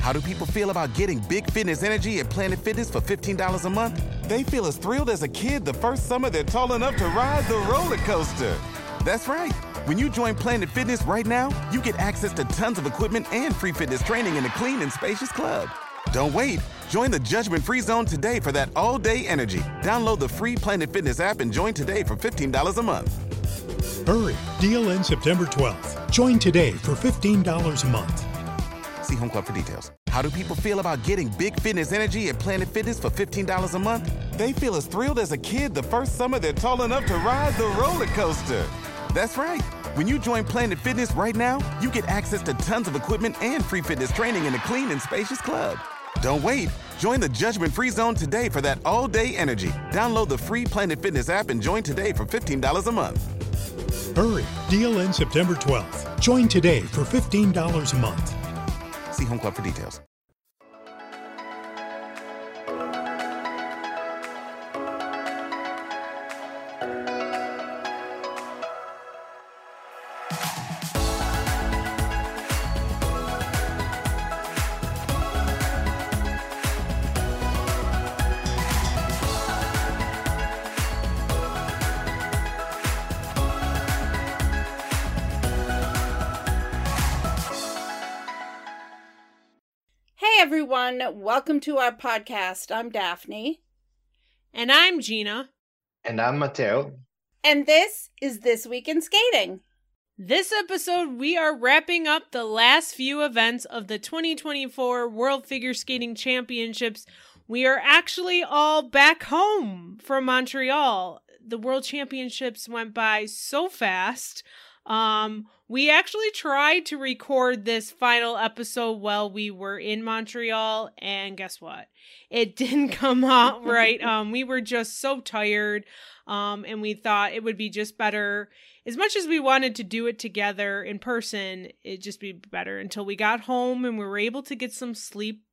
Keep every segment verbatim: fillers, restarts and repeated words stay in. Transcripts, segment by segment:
How do people feel about getting big fitness energy at Planet Fitness for fifteen dollars a month? They feel as thrilled as a kid the first summer they're tall enough to ride the roller coaster. That's right. When you join Planet Fitness right now, you get access to tons of equipment and free fitness training in a clean and spacious club. Don't wait. Join the judgment-free zone today for that all-day energy. Download the free Planet Fitness app and join today for fifteen dollars a month. Hurry. Deal ends September twelfth. Join today for fifteen dollars a month. See Home Club for details. How do people feel about getting big fitness energy at Planet Fitness for fifteen dollars a month? They feel as thrilled as a kid the first summer they're tall enough to ride the roller coaster. That's right. When you join Planet Fitness right now, you get access to tons of equipment and free fitness training in a clean and spacious club. Don't wait. Join the judgment-free zone today for that all-day energy. Download the free Planet Fitness app and join today for fifteen dollars a month. Hurry. Deal ends September twelfth. Join today for fifteen dollars a month. See Home Club for details. Everyone, welcome to our podcast. I'm Daphne. And I'm Gina. And I'm Matteo. And this is This Week in Skating. This episode, we are wrapping up the last few events of the twenty twenty-four World Figure Skating Championships. We are actually all back home from Montreal. The World Championships went by so fast. Um, we actually tried to record this final episode while we were in Montreal, and guess what? It didn't come out right. Um, we were just so tired, um, and we thought it would be just better. As much as we wanted to do it together in person, it'd just be better until we got home and we were able to get some sleep.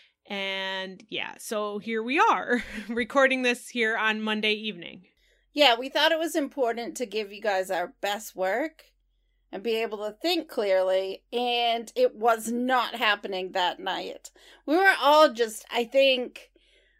And yeah, so here we are, recording this here on Monday evening. Yeah, we thought it was important to give you guys our best work and be able to think clearly, and it was not happening that night. We were all just, I think,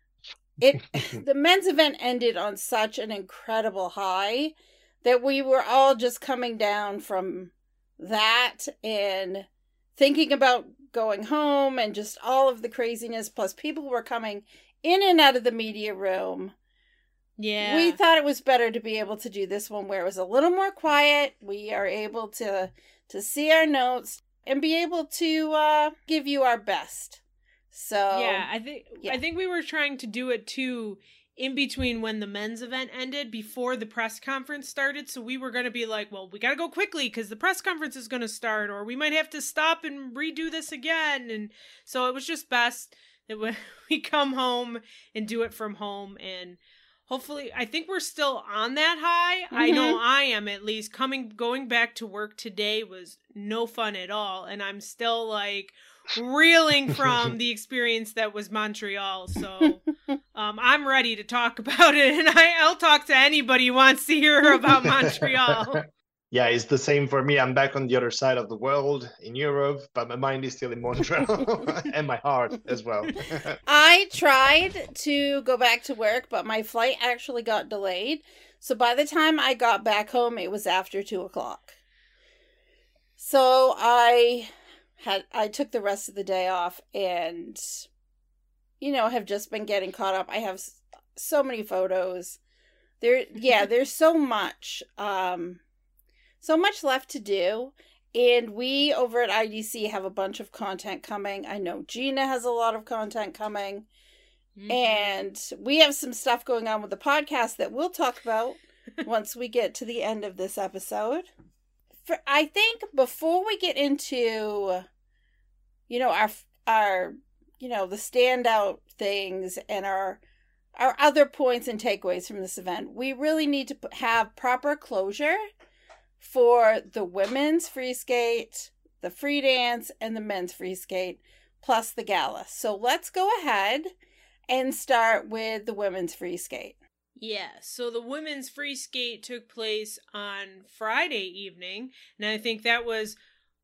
it. the men's event ended on such an incredible high that we were all just coming down from that and thinking about going home and just all of the craziness, plus people were coming in and out of the media room. Yeah. We thought it was better to be able to do this one where it was a little more quiet. We are able to to see our notes and be able to uh, give you our best. So yeah, I think yeah. I think we were trying to do it too in between when the men's event ended before the press conference started. So we were going to be like, well, we got to go quickly because the press conference is going to start, or we might have to stop and redo this again. And so it was just best that we come home and do it from home. And hopefully, I think we're still on that high. Mm-hmm. I know I am, at least. Coming, going back to work today was no fun at all. And I'm still like reeling from the experience that was Montreal. So um, I'm ready to talk about it. And I, I'll talk to anybody who wants to hear about Montreal. Yeah, it's the same for me. I'm back on the other side of the world in Europe, but my mind is still in Montreal and my heart as well. I tried to go back to work, but my flight actually got delayed. So by the time I got back home, it was after two o'clock. So I had I took the rest of the day off and, you know, have just been getting caught up. I have so many photos. There, yeah, there's so much. Um, So much left to do, and we over at I D C have a bunch of content coming. I know Gina has a lot of content coming, mm-hmm. and we have some stuff going on with the podcast that we'll talk about once we get to the end of this episode. For I think before we get into, you know, our our you know the standout things and our our other points and takeaways from this event, we really need to have proper closure for the women's free skate, the free dance, and the men's free skate, plus the gala. So let's go ahead and start with the women's free skate. Yeah, so the women's free skate took place on Friday evening, and I think that was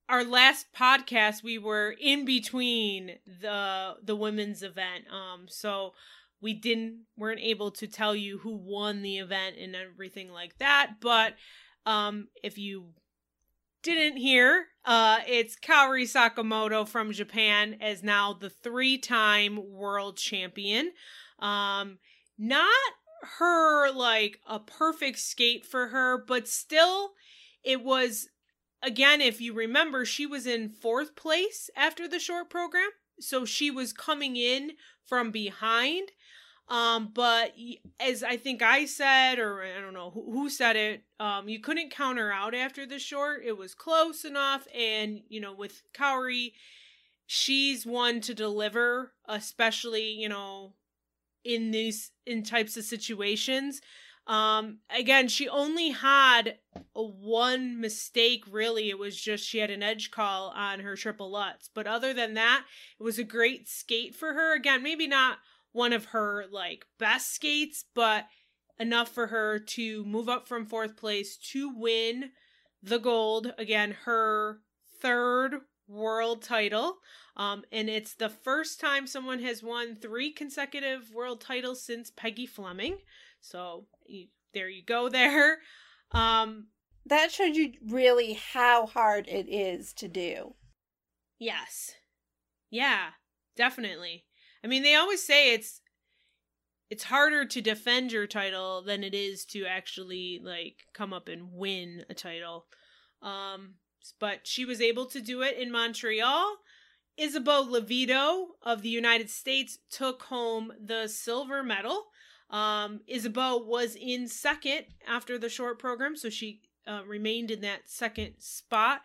our last podcast, we were in between the the women's event. Um, so we didn't weren't able to tell you who won the event and everything like that. But um, if you didn't hear, uh, it's Kaori Sakamoto from Japan as now the three-time world champion. Um, not her like a perfect skate for her, but still, it was. Again, if you remember, she was in fourth place after the short program. So she was coming in from behind. Um, but as I think I said, or I don't know who, who said it, um, you couldn't count her out after the short. It was close enough. And, you know, with Kaori, she's one to deliver, especially, you know, in these in types of situations. Um, again, she only had a one mistake, really. It was just she had an edge call on her triple Lutz. But other than that, it was a great skate for her. Again, maybe not one of her, like, best skates, but enough for her to move up from fourth place to win the gold. Again, her third world title. Um, and it's the first time someone has won three consecutive world titles since Peggy Fleming. So you, there you go there. Um, that showed you really how hard it is to do. Yes. Yeah, definitely. I mean, they always say it's it's harder to defend your title than it is to actually like come up and win a title. Um, but she was able to do it in Montreal. Isabeau Levito of the United States took home the silver medal. Um, Isabeau was in second after the short program, so she uh, remained in that second spot.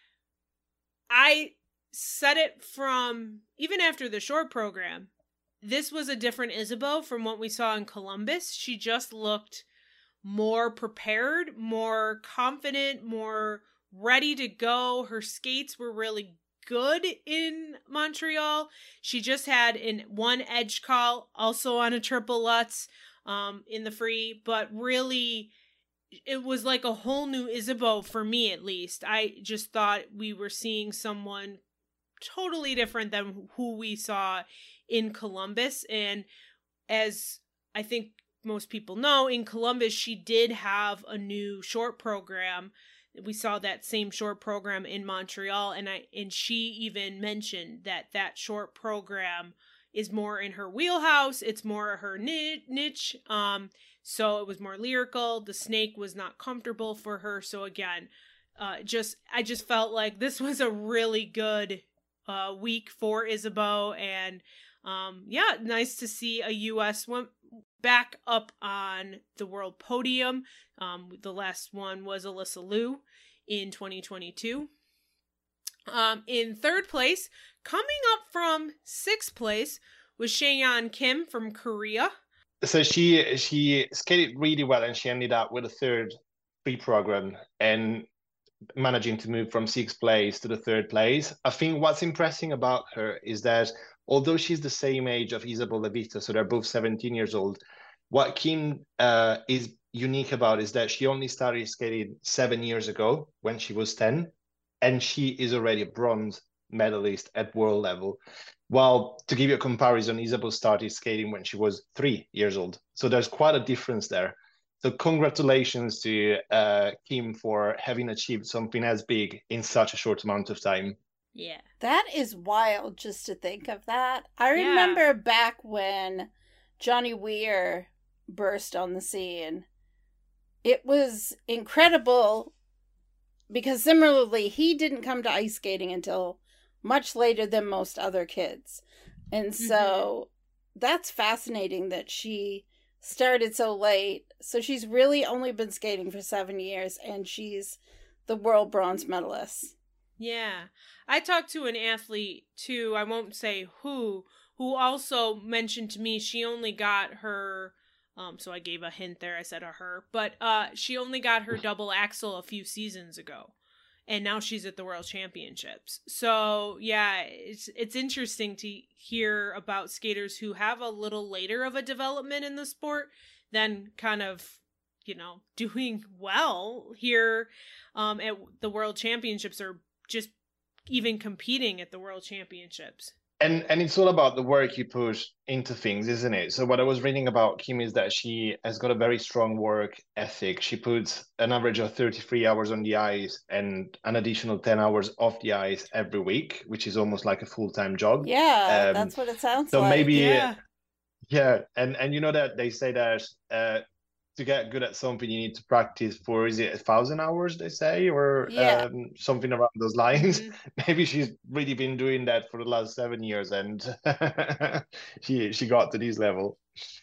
I said it from, even after the short program, this was a different Isabeau from what we saw in Columbus. She just looked more prepared, more confident, more ready to go. Her skates were really good in Montreal. She just had in one edge call, also on a triple Lutz um, in the free, but really it was like a whole new Isabeau for me, at least. I just thought we were seeing someone totally different than who we saw in Columbus. And as I think most people know, in Columbus, she did have a new short program. We saw that same short program in Montreal, and I and she even mentioned that that short program is more in her wheelhouse. It's more her niche. Um, so it was more lyrical. The snake was not comfortable for her. So again, uh, just I just felt like this was a really good uh, week for Isabeau, and um, yeah, nice to see a U S one back up on the world podium. Um, the last one was Alyssa Liu in twenty twenty-two. Um, in third place, coming up from sixth place, was Chaeyeon Kim from Korea. So she she skated really well, and she ended up with a third free program and managing to move from sixth place to the third place. I think what's impressive about her is that although she's the same age of Isabeau Levito, so they're both seventeen years old, what Kim uh, is unique about is that she only started skating seven years ago when she was ten, and she is already a bronze medalist at world level. While, to give you a comparison, Isabeau started skating when she was three years old. So there's quite a difference there. So congratulations to uh, Kim for having achieved something as big in such a short amount of time. Yeah. That is wild just to think of that. I remember yeah. back when Johnny Weir burst on the scene. It was incredible because similarly, he didn't come to ice skating until much later than most other kids. And so mm-hmm. that's fascinating that she started so late. So she's really only been skating for seven years and she's the world bronze medalist. Yeah. I talked to an athlete too, I won't say who, who also mentioned to me she only got her, um, so I gave a hint there, I said a her, but uh, she only got her double axel a few seasons ago. And now she's at the World Championships. So, yeah, it's it's interesting to hear about skaters who have a little later of a development in the sport than kind of, you know, doing well here um, at the World Championships or just even competing at the World Championships. And and it's all about the work you put into things, isn't it? So what I was reading about Kim is that she has got a very strong work ethic. She puts an average of thirty-three hours on the ice and an additional ten hours off the ice every week, which is almost like a full-time job. Yeah, Um, that's what it sounds so like. maybe, Yeah. yeah, and and you know that they say that uh, to get good at something, you need to practice for, is it a thousand hours, they say, or Yeah. um, something around those lines. Mhm. Maybe she's really been doing that for the last seven years and she she got to this level.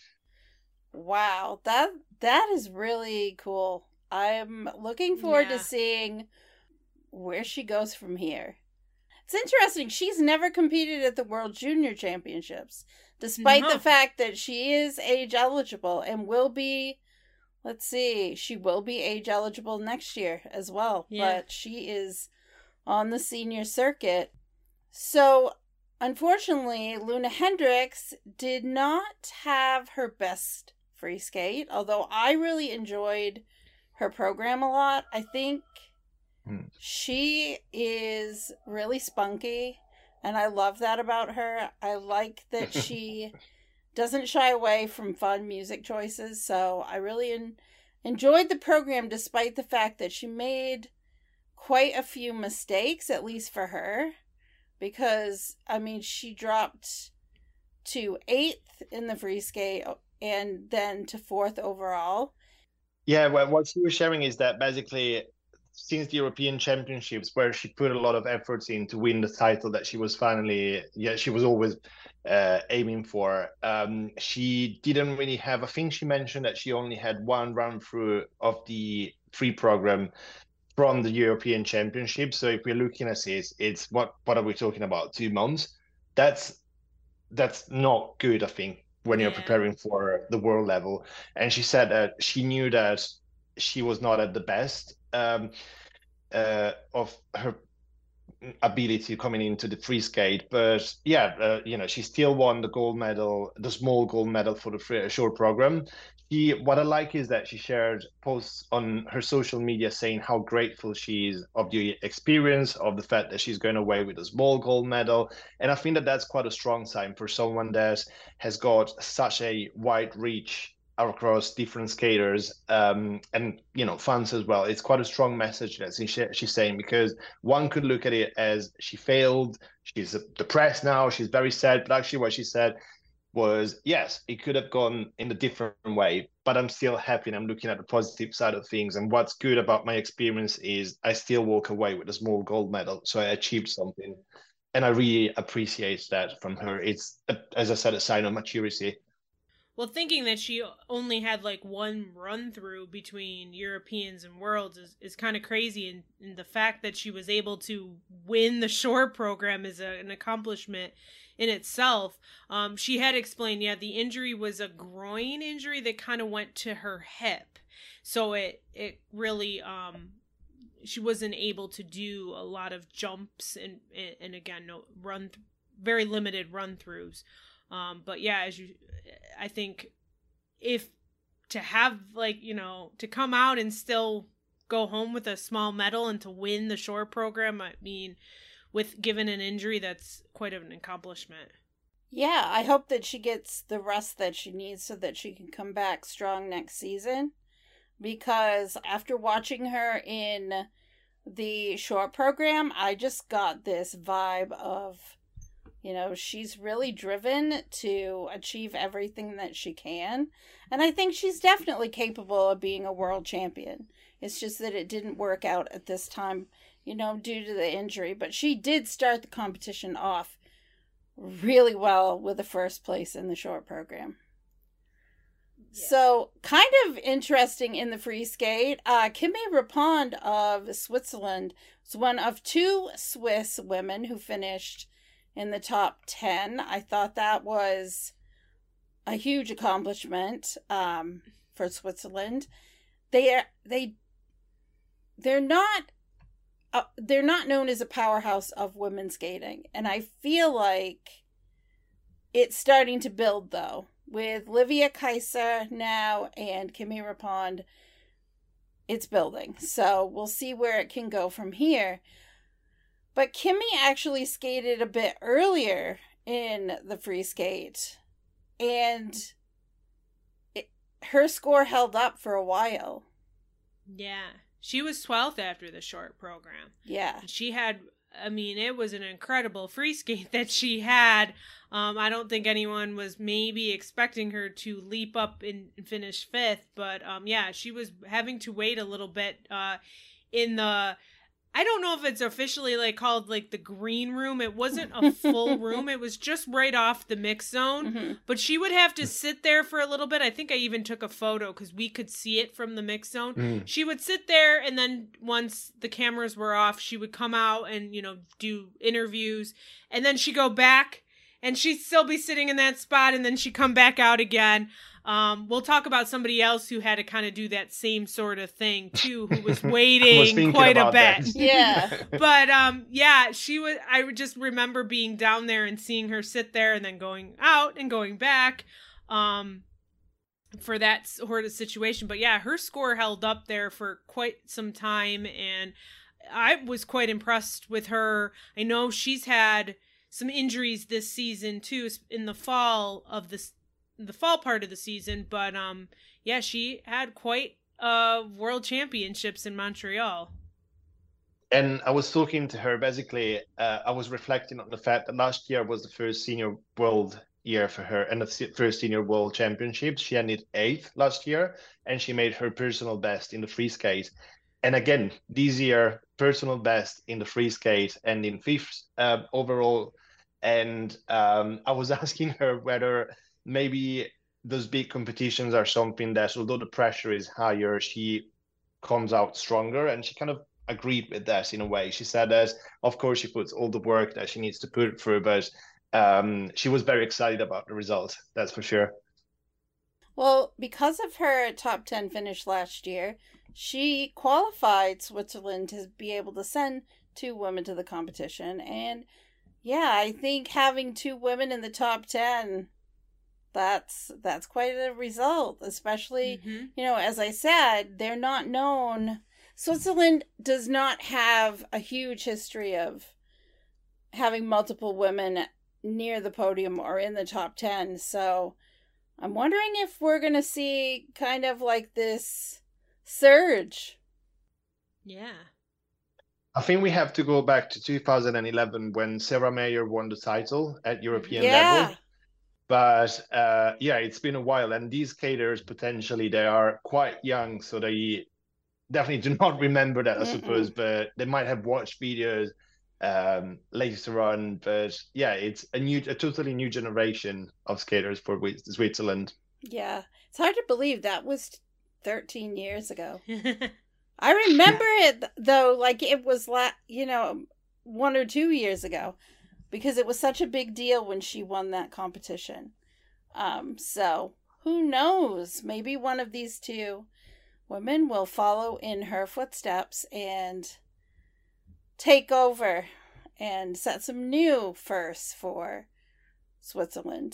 Wow, that that is really cool. I'm looking forward Yeah. to seeing where she goes from here. It's interesting. She's never competed at the World Junior Championships, despite No. the fact that she is age eligible and will be, let's see, she will be age eligible next year as well. Yeah. But she is on the senior circuit. So, unfortunately, Luna Hendricks did not have her best free skate, although I really enjoyed her program a lot. I think Hmm. she is really spunky, and I love that about her. I like that she doesn't shy away from fun music choices, so I really en- enjoyed the program despite the fact that she made quite a few mistakes, at least for her, because, I mean, she dropped to eighth in the free skate and then to fourth overall. Yeah, well, what she was sharing is that basically since the European Championships, where she put a lot of efforts in to win the title that she was finally, yeah, she was always uh, aiming for, um, she didn't really have, I think she mentioned that she only had one run through of the free program from the European Championship. So if we're looking at this, it's what what are we talking about? Two months? That's that's not good, I think, when you're Yeah. preparing for the world level. And she said that she knew that she was not at the best um, uh, of her ability coming into the free skate, but yeah, uh, you know, she still won the gold medal, the small gold medal for the free, short program. She, what I like is that she shared posts on her social media saying how grateful she is of the experience, of the fact that she's going away with a small gold medal. And I think that that's quite a strong sign for someone that has got such a wide reach across different skaters um, and, you know, fans as well. It's quite a strong message that she's saying, because one could look at it as she failed, she's depressed now, she's very sad, but actually what she said was, yes, it could have gone in a different way, but I'm still happy and I'm looking at the positive side of things. And what's good about my experience is I still walk away with a small gold medal. So I achieved something. And I really appreciate that from her. It's, as I said, a sign of maturity. Well, thinking that she only had like one run through between Europeans and Worlds is, is kind of crazy. And, and the fact that she was able to win the short program is a, an accomplishment in itself. Um, she had explained, yeah, the injury was a groin injury that kind of went to her hip. So it, it really, um, she wasn't able to do a lot of jumps and, and, and again, no run, th- very limited run throughs. Um, but yeah, as you, I think if to have like, you know, to come out and still go home with a small medal and to win the short program, I mean, with given an injury, that's quite an accomplishment. Yeah, I hope that she gets the rest that she needs so that she can come back strong next season. Because after watching her in the short program, I just got this vibe of, you know, she's really driven to achieve everything that she can. And I think she's definitely capable of being a world champion. It's just that it didn't work out at this time, you know, due to the injury. But she did start the competition off really well with the first place in the short program. Yeah. So, kind of interesting in the free skate, uh, Kimi Rapond of Switzerland was one of two Swiss women who finished in the top ten. I thought that was a huge accomplishment um, for Switzerland. They are they they're not uh, they're not known as a powerhouse of women's skating, and I feel like it's starting to build though with Livia Kaiser now and Kimi Rapond. It's building, so we'll see where it can go from here. But Kimmy actually skated a bit earlier in the free skate, and it, her score held up for a while. Yeah. She was twelfth after the short program. Yeah. She had, I mean, it was an incredible free skate that she had. Um, I don't think anyone was maybe expecting her to leap up and finish fifth, but um, yeah, she was having to wait a little bit uh, in the, I don't know if it's officially like called like the green room. It wasn't a full room. It was just right off the mix zone, Mm-hmm. but she would have to sit there for a little bit. I think I even took a photo because we could see it from the mix zone. Mm. She would sit there, and then once the cameras were off, she would come out and, you know, do interviews, and then she'd go back and she'd still be sitting in that spot, and then she'd come back out again. Um, we'll talk about somebody else who had to kind of do that same sort of thing too, who was waiting thinking quite a about bit. that. Yeah. But um, yeah, she was. I would just remember being down there and seeing her sit there and then going out and going back, um, for that sort of situation. But yeah, her score held up there for quite some time, and I was quite impressed with her. I know she's had some injuries this season too, in the fall of this. the fall part of the season, but um yeah, she had quite uh world championships in Montreal. And I was talking to her, basically, uh, I was reflecting on the fact that last year was the first senior world year for her, and the first senior world championships. She ended eighth last year, and she made her personal best in the free skate. And again, this year, personal best in the free skate and in fifth uh, overall. And um, I was asking her whether maybe those big competitions are something that, although the pressure is higher, she comes out stronger. And she kind of agreed with that in a way. She said that, of course, she puts all the work that she needs to put through, but um, she was very excited about the results, that's for sure. Well, because of her top ten finish last year, she qualified Switzerland to be able to send two women to the competition. And yeah, I think having two women in the top ten, that's that's quite a result, especially, Mm-hmm. you know, as I said, they're not known. Switzerland does not have a huge history of having multiple women near the podium or in the top ten. So I'm wondering if we're going to see kind of like this surge. Yeah. I think we have to go back to two thousand eleven when Sarah Mayer won the title at European Yeah. level. But uh, yeah, it's been a while, and these skaters potentially they are quite young, so they definitely do not remember that, I Mm-mm. suppose. But they might have watched videos um, later on. But yeah, it's a new, a totally new generation of skaters for Wi- Switzerland. Yeah. It's hard to believe that was thirteen years ago. I remember it, though, like it was, la- you know, one or two years ago, because it was such a big deal when she won that competition. Um, so, who knows? Maybe one of these two women will follow in her footsteps and take over and set some new firsts for Switzerland.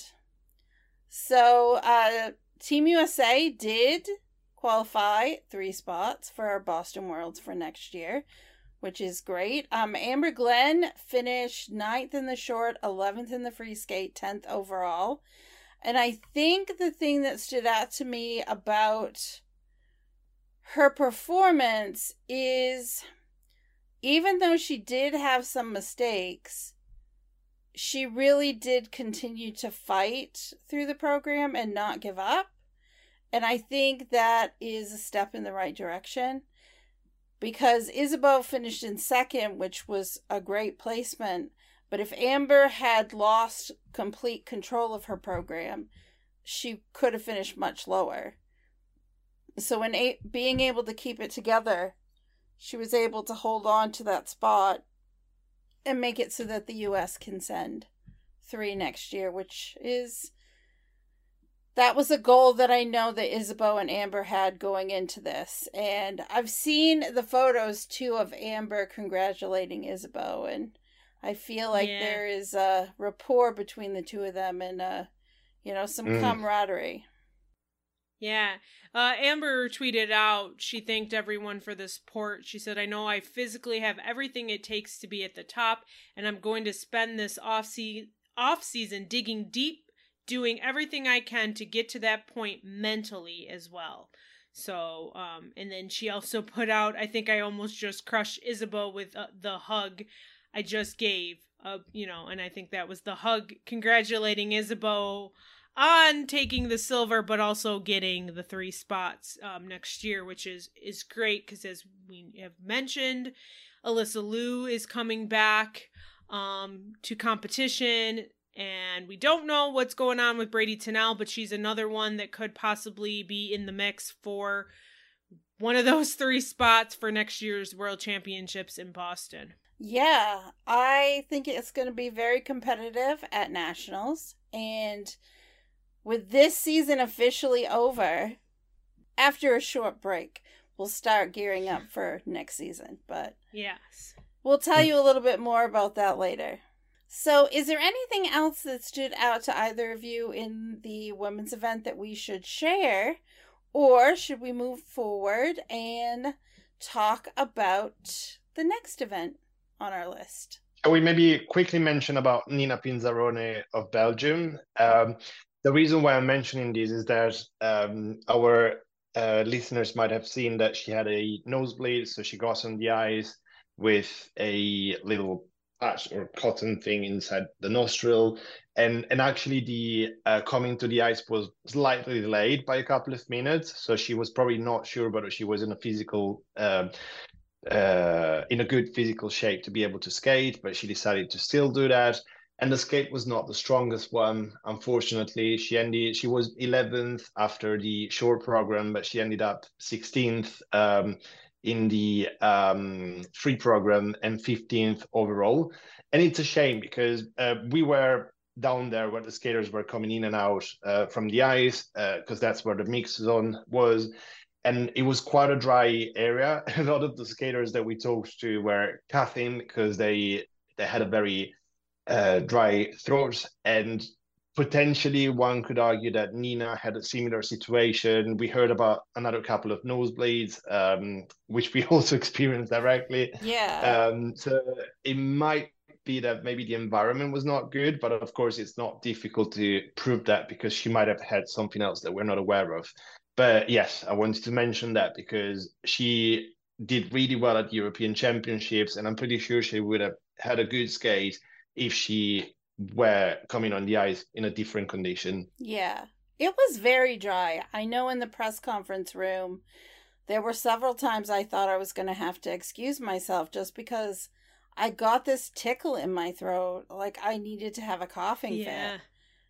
So, uh, Team U S A did qualify three spots for our Boston Worlds for next year, which is great. Um, Amber Glenn finished ninth in the short, eleventh in the free skate, tenth overall. And I think the thing that stood out to me about her performance is, even though she did have some mistakes, she really did continue to fight through the program and not give up. And I think that is a step in the right direction, because Isabeau finished in second, which was a great placement. But if Amber had lost complete control of her program, she could have finished much lower. So in a- being able to keep it together, she was able to hold on to that spot and make it so that the U S can send three next year, which is... that was a goal that I know that Isabeau and Amber had going into this. And I've seen the photos, too, of Amber congratulating Isabeau. And I feel like Yeah. there is a rapport between the two of them and, uh, you know, some Mm. camaraderie. Yeah. Uh, Amber tweeted out, she thanked everyone for the support. She said, I know I physically have everything it takes to be at the top, and I'm going to spend this off, se- off season digging deep, doing everything I can to get to that point mentally as well. So, um, and then she also put out, I think I almost just crushed Isabeau with uh, the hug I just gave, uh, you know, and I think that was the hug congratulating Isabeau on taking the silver, but also getting the three spots um, next year, which is, is great because as we have mentioned, Alyssa Liu is coming back um, to competition, and we don't know what's going on with Brady Tennell, but she's another one that could possibly be in the mix for one of those three spots for next year's World Championships in Boston. Yeah, I think it's going to be very competitive at Nationals, and with this season officially over, after a short break, we'll start gearing up for next season. But yes, we'll tell you a little bit more about that later. So, is there anything else that stood out to either of you in the women's event that we should share? Or should we move forward and talk about the next event on our list? We maybe quickly mention about Nina Pinzarone of Belgium. Um, The reason why I'm mentioning this is that um, our uh, listeners might have seen that she had a nosebleed, so she got on the ice with a little patch or cotton thing inside the nostril, and and actually the uh, coming to the ice was slightly delayed by a couple of minutes, so she was probably not sure whether she was in a physical uh, uh, in a good physical shape to be able to skate, but she decided to still do that. And the skate was not the strongest one, unfortunately. She ended. She was eleventh after the short program, but she ended up sixteenth um, in the um, free program and fifteenth overall. And it's a shame because uh, we were down there where the skaters were coming in and out uh, from the ice, because uh, that's where the mix zone was. And it was quite a dry area. A lot of the skaters that we talked to were coughing because they they had a very Uh, dry throat, and potentially one could argue that Nina had a similar situation. We heard about another couple of nosebleeds, um, which we also experienced directly. Yeah. Um, so it might be that maybe the environment was not good, but of course it's not difficult to prove that because she might have had something else that we're not aware of. But yes, I wanted to mention that because she did really well at the European Championships, and I'm pretty sure she would have had a good skate if she were coming on the ice in a different condition. Yeah, it was very dry. I know in the press conference room, there were several times I thought I was going to have to excuse myself just because I got this tickle in my throat. Like I needed to have a coughing yeah. fit.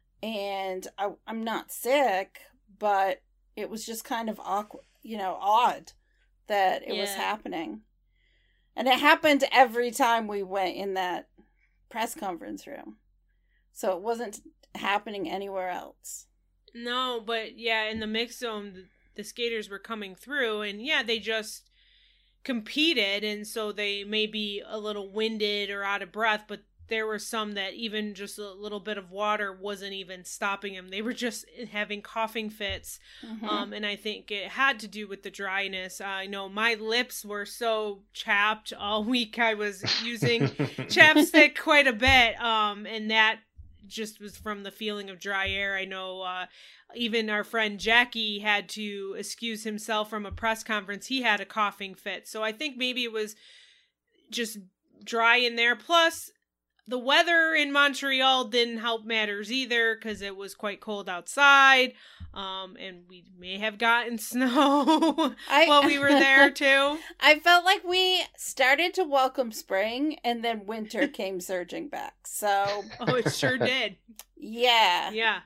And I, I'm not sick, but it was just kind of awkward, you know, odd that it yeah. was happening. And it happened every time we went in that press conference room, so it wasn't happening anywhere else. No, but yeah, in the mix zone, the, the skaters were coming through, and yeah, they just competed, and so they may be a little winded or out of breath, but there were some that even just a little bit of water wasn't even stopping them. They were just having coughing fits. Mm-hmm. Um, and I think it had to do with the dryness. I know my lips were so chapped all week. I was using chapstick quite a bit. Um, and that just was from the feeling of dry air. I know uh, even our friend Jackie had to excuse himself from a press conference. He had a coughing fit. So I think maybe it was just dry in there. Plus, the weather in Montreal didn't help matters either because it was quite cold outside, um, and we may have gotten snow I, while we were there too. I felt like we started to welcome spring and then winter came surging back. So, oh, it sure did. Yeah. Yeah.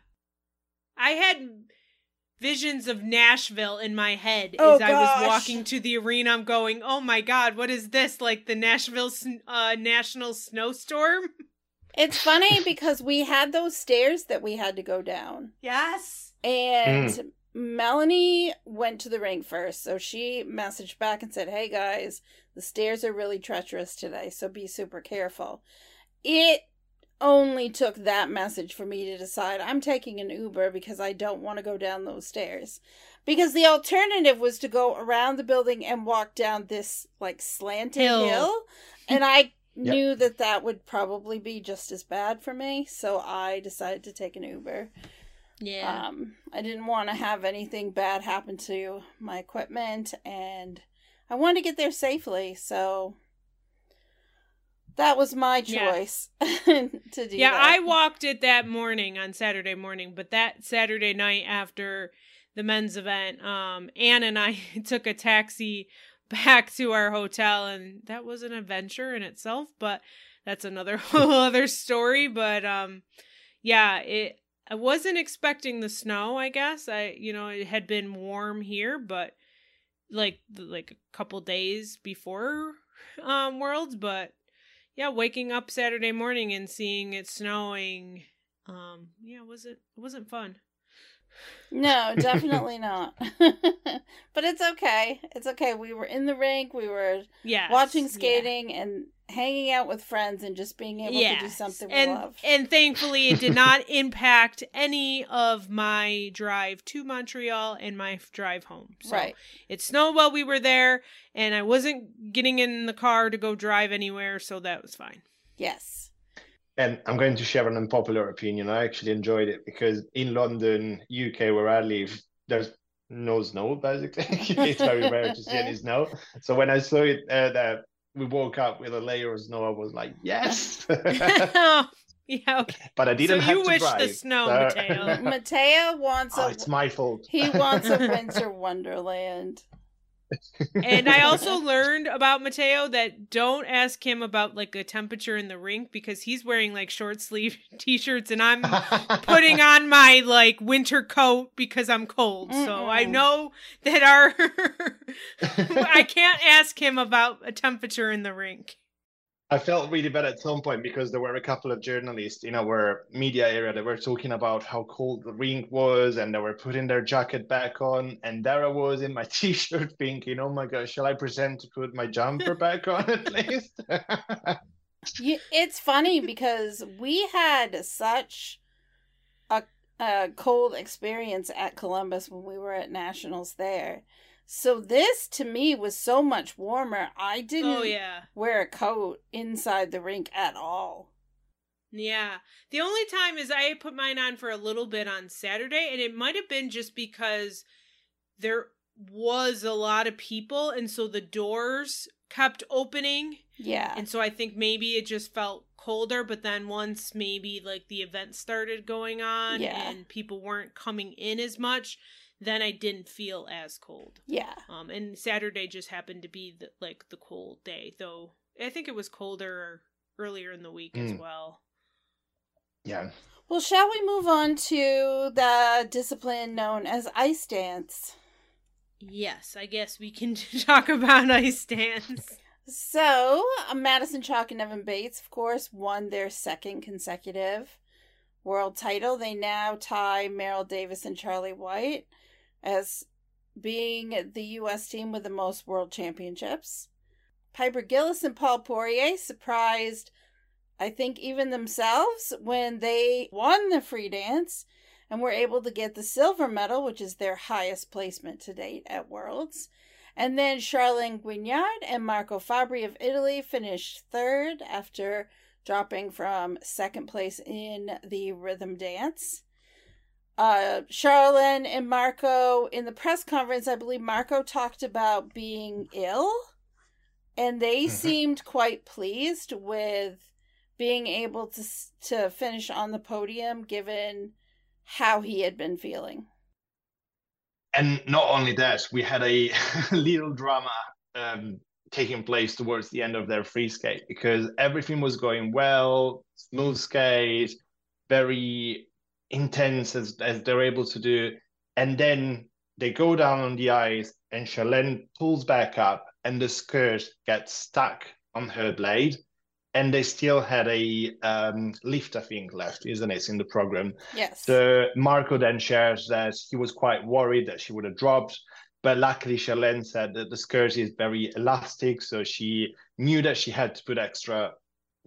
I had visions of Nashville in my head oh, as I gosh. was walking to the arena. I'm going, oh my God, what is this? Like the Nashville uh, National Snowstorm? It's funny because we had those stairs that we had to go down. Yes. And mm. Melanie went to the rink first. So she messaged back and said, hey guys, the stairs are really treacherous today. So be super careful. It only took that message for me to decide I'm taking an Uber because I don't want to go down those stairs. Because the alternative was to go around the building and walk down this, like, slanted hill. hill and I yep. knew that that would probably be just as bad for me, so I decided to take an Uber. Yeah. Um, I didn't want to have anything bad happen to my equipment, and I wanted to get there safely, so that was my choice yeah. to do yeah, that. I walked it that morning on Saturday morning, but that Saturday night after the men's event, um, Anne and I took a taxi back to our hotel, and that was an adventure in itself, but that's another whole other story. But um, yeah, it I wasn't expecting the snow, I guess. I, you know, it had been warm here, but like like a couple days before um Worlds, but yeah, waking up Saturday morning and seeing it snowing, um, yeah, was it, it wasn't fun. No, definitely not. But it's okay. It's okay. We were in the rink. We were yes, watching skating yeah. and hanging out with friends and just being able yes. to do something and, we love. And thankfully, it did not impact any of my drive to Montreal and my drive home. So right. It snowed while we were there, and I wasn't getting in the car to go drive anywhere, so that was fine. Yes. And I'm going to share an unpopular opinion. I actually enjoyed it because in London, U K, where I live, there's no snow, basically. It's very rare to see any snow. So when I saw it, uh, that we woke up with a layer of snow, I was like, yes! Yeah, okay. But I didn't so have you to wish drive. the snow, so... Mateo. Mateo wants oh, a... it's my fault. He wants a winter wonderland. And I also learned about Mateo that don't ask him about like a temperature in the rink because he's wearing like short sleeve t-shirts and I'm putting on my like winter coat because I'm cold. Mm-mm. So I know that our I can't ask him about a temperature in the rink. I felt really bad at some point because there were a couple of journalists in our media area that were talking about how cold the rink was and they were putting their jacket back on. And there I was in my t-shirt thinking, oh my gosh, shall I present to put my jumper back on at least? You, it's funny because we had such a, a cold experience at Columbus when we were at Nationals there. So this, to me, was so much warmer. I didn't oh, yeah. wear a coat inside the rink at all. Yeah. The only time is I put mine on for a little bit on Saturday, and it might have been just because there was a lot of people, and so the doors kept opening. Yeah. And so I think maybe it just felt colder, but then once maybe, like, the event started going on yeah. and people weren't coming in as much, then I didn't feel as cold. Yeah. Um, and Saturday just happened to be the, like the cold day, though I think it was colder earlier in the week mm. as well. Yeah. Well, shall we move on to the discipline known as ice dance? Yes, I guess we can talk about ice dance. So, uh, Madison Chock and Evan Bates, of course, won their second consecutive world title. They now tie Meryl Davis and Charlie White as being the U S team with the most world championships. Piper Gillis and Paul Poirier surprised, I think, even themselves when they won the free dance and were able to get the silver medal, which is their highest placement to date at Worlds. And then Charlene Guignard and Marco Fabri of Italy finished third after dropping from second place in the rhythm dance. Uh, Charlene and Marco, in the press conference, I believe Marco talked about being ill, and they mm-hmm. seemed quite pleased with being able to to finish on the podium, given how he had been feeling. And not only that, we had a little drama um, taking place towards the end of their free skate because everything was going well, smooth skate, very intense as, as they're able to do. And then they go down on the ice and Charlene pulls back up and the skirt gets stuck on her blade. And they still had a um, lift, I think, left, isn't it, in the program? Yes. So Marco then shares that he was quite worried that she would have dropped. But luckily, Charlene said that the skirt is very elastic. So she knew that she had to put extra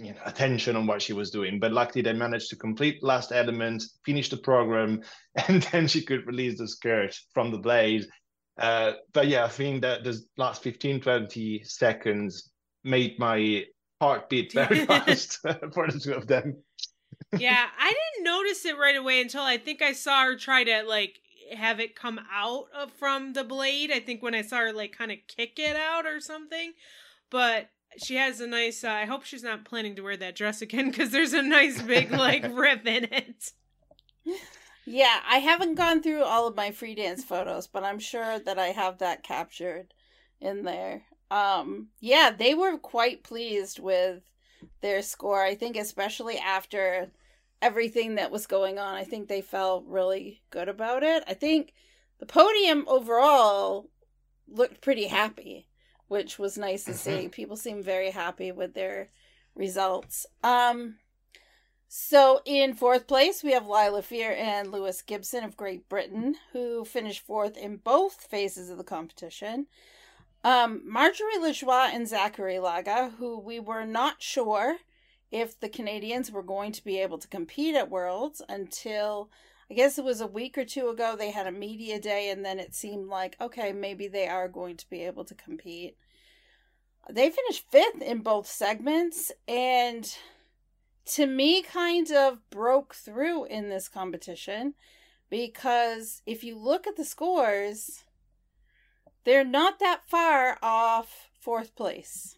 you know, attention on what she was doing. But luckily, they managed to complete last element, finish the program, and then she could release the skirt from the blade. Uh, but yeah, I think that the last fifteen, twenty seconds made my heart beat very fast for the two of them. Yeah, I didn't notice it right away until I think I saw her try to like have it come out of, from the blade. I think when I saw her like kind of kick it out or something. But she has a nice, uh, I hope she's not planning to wear that dress again because there's a nice big like rip in it. Yeah, I haven't gone through all of my free dance photos, but I'm sure that I have that captured in there. Um, yeah, they were quite pleased with their score. I think especially after everything that was going on, I think they felt really good about it. I think the podium overall looked pretty happy, which was nice to see. People seem very happy with their results. Um, so in fourth place, we have Lila Fear and Lewis Gibson of Great Britain, who finished fourth in both phases of the competition. Um, Marjorie Lajoie and Zachary Laga, who we were not sure if the Canadians were going to be able to compete at Worlds until, I guess it was a week or two ago, they had a media day, and then it seemed like, okay, maybe they are going to be able to compete. They finished fifth in both segments, and to me kind of broke through in this competition, because if you look at the scores, they're not that far off fourth place.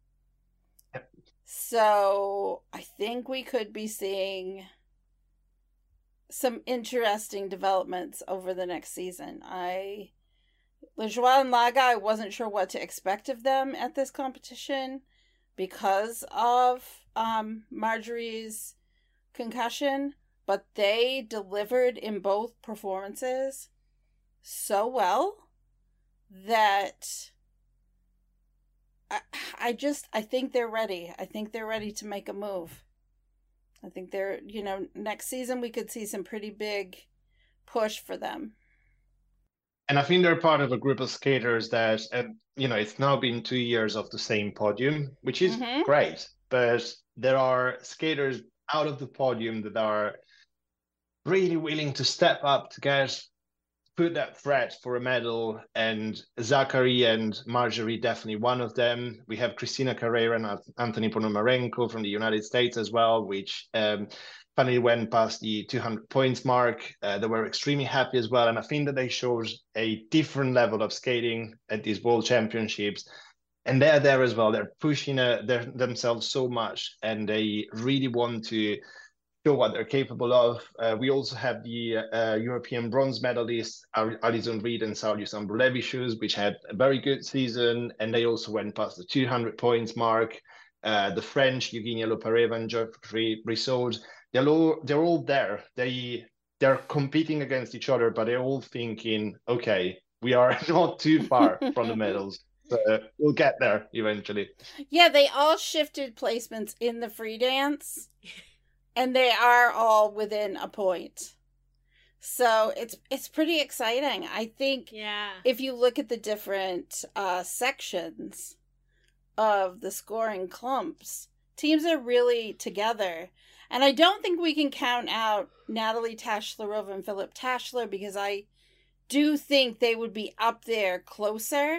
So I think we could be seeing some interesting developments over the next season. I, Lajoie and Laga, I wasn't sure what to expect of them at this competition because of um, Marjorie's concussion, but they delivered in both performances so well that I, I just, I think they're ready. I think they're ready to make a move. I think they're, you know, next season we could see some pretty big push for them. And I think they're part of a group of skaters that, uh, you know, it's now been two years of the same podium, which is mm-hmm. great. But there are skaters out of the podium that are really willing to step up to get, put that threat for a medal. And Zachary and Marjorie, definitely one of them. We have Christina Carrera and Anthony Ponomarenko from the United States as well, which um, finally went past the two hundred points mark. Uh, they were extremely happy as well. And I think that they showed a different level of skating at these World Championships. And they're there as well. They're pushing uh, their, themselves so much, and they really want to show what they're capable of. Uh, we also have the uh, European bronze medalists, Alison Reed and Saulius Ambrulevicius, which had a very good season, and they also went past the two hundred points mark. Uh, the French, Eugenia Lopareva and Geoffrey Brissot, they're all, they're all there. They, they're competing against each other, but they're all thinking, okay, we are not too far from the medals. So we'll get there eventually. Yeah, they all shifted placements in the free dance. And they are all within a point. So it's it's pretty exciting. I think yeah. if you look at the different uh, sections of the scoring clumps, teams are really together. And I don't think we can count out Natalie Tashlerova and Philip Tashler, because I do think they would be up there closer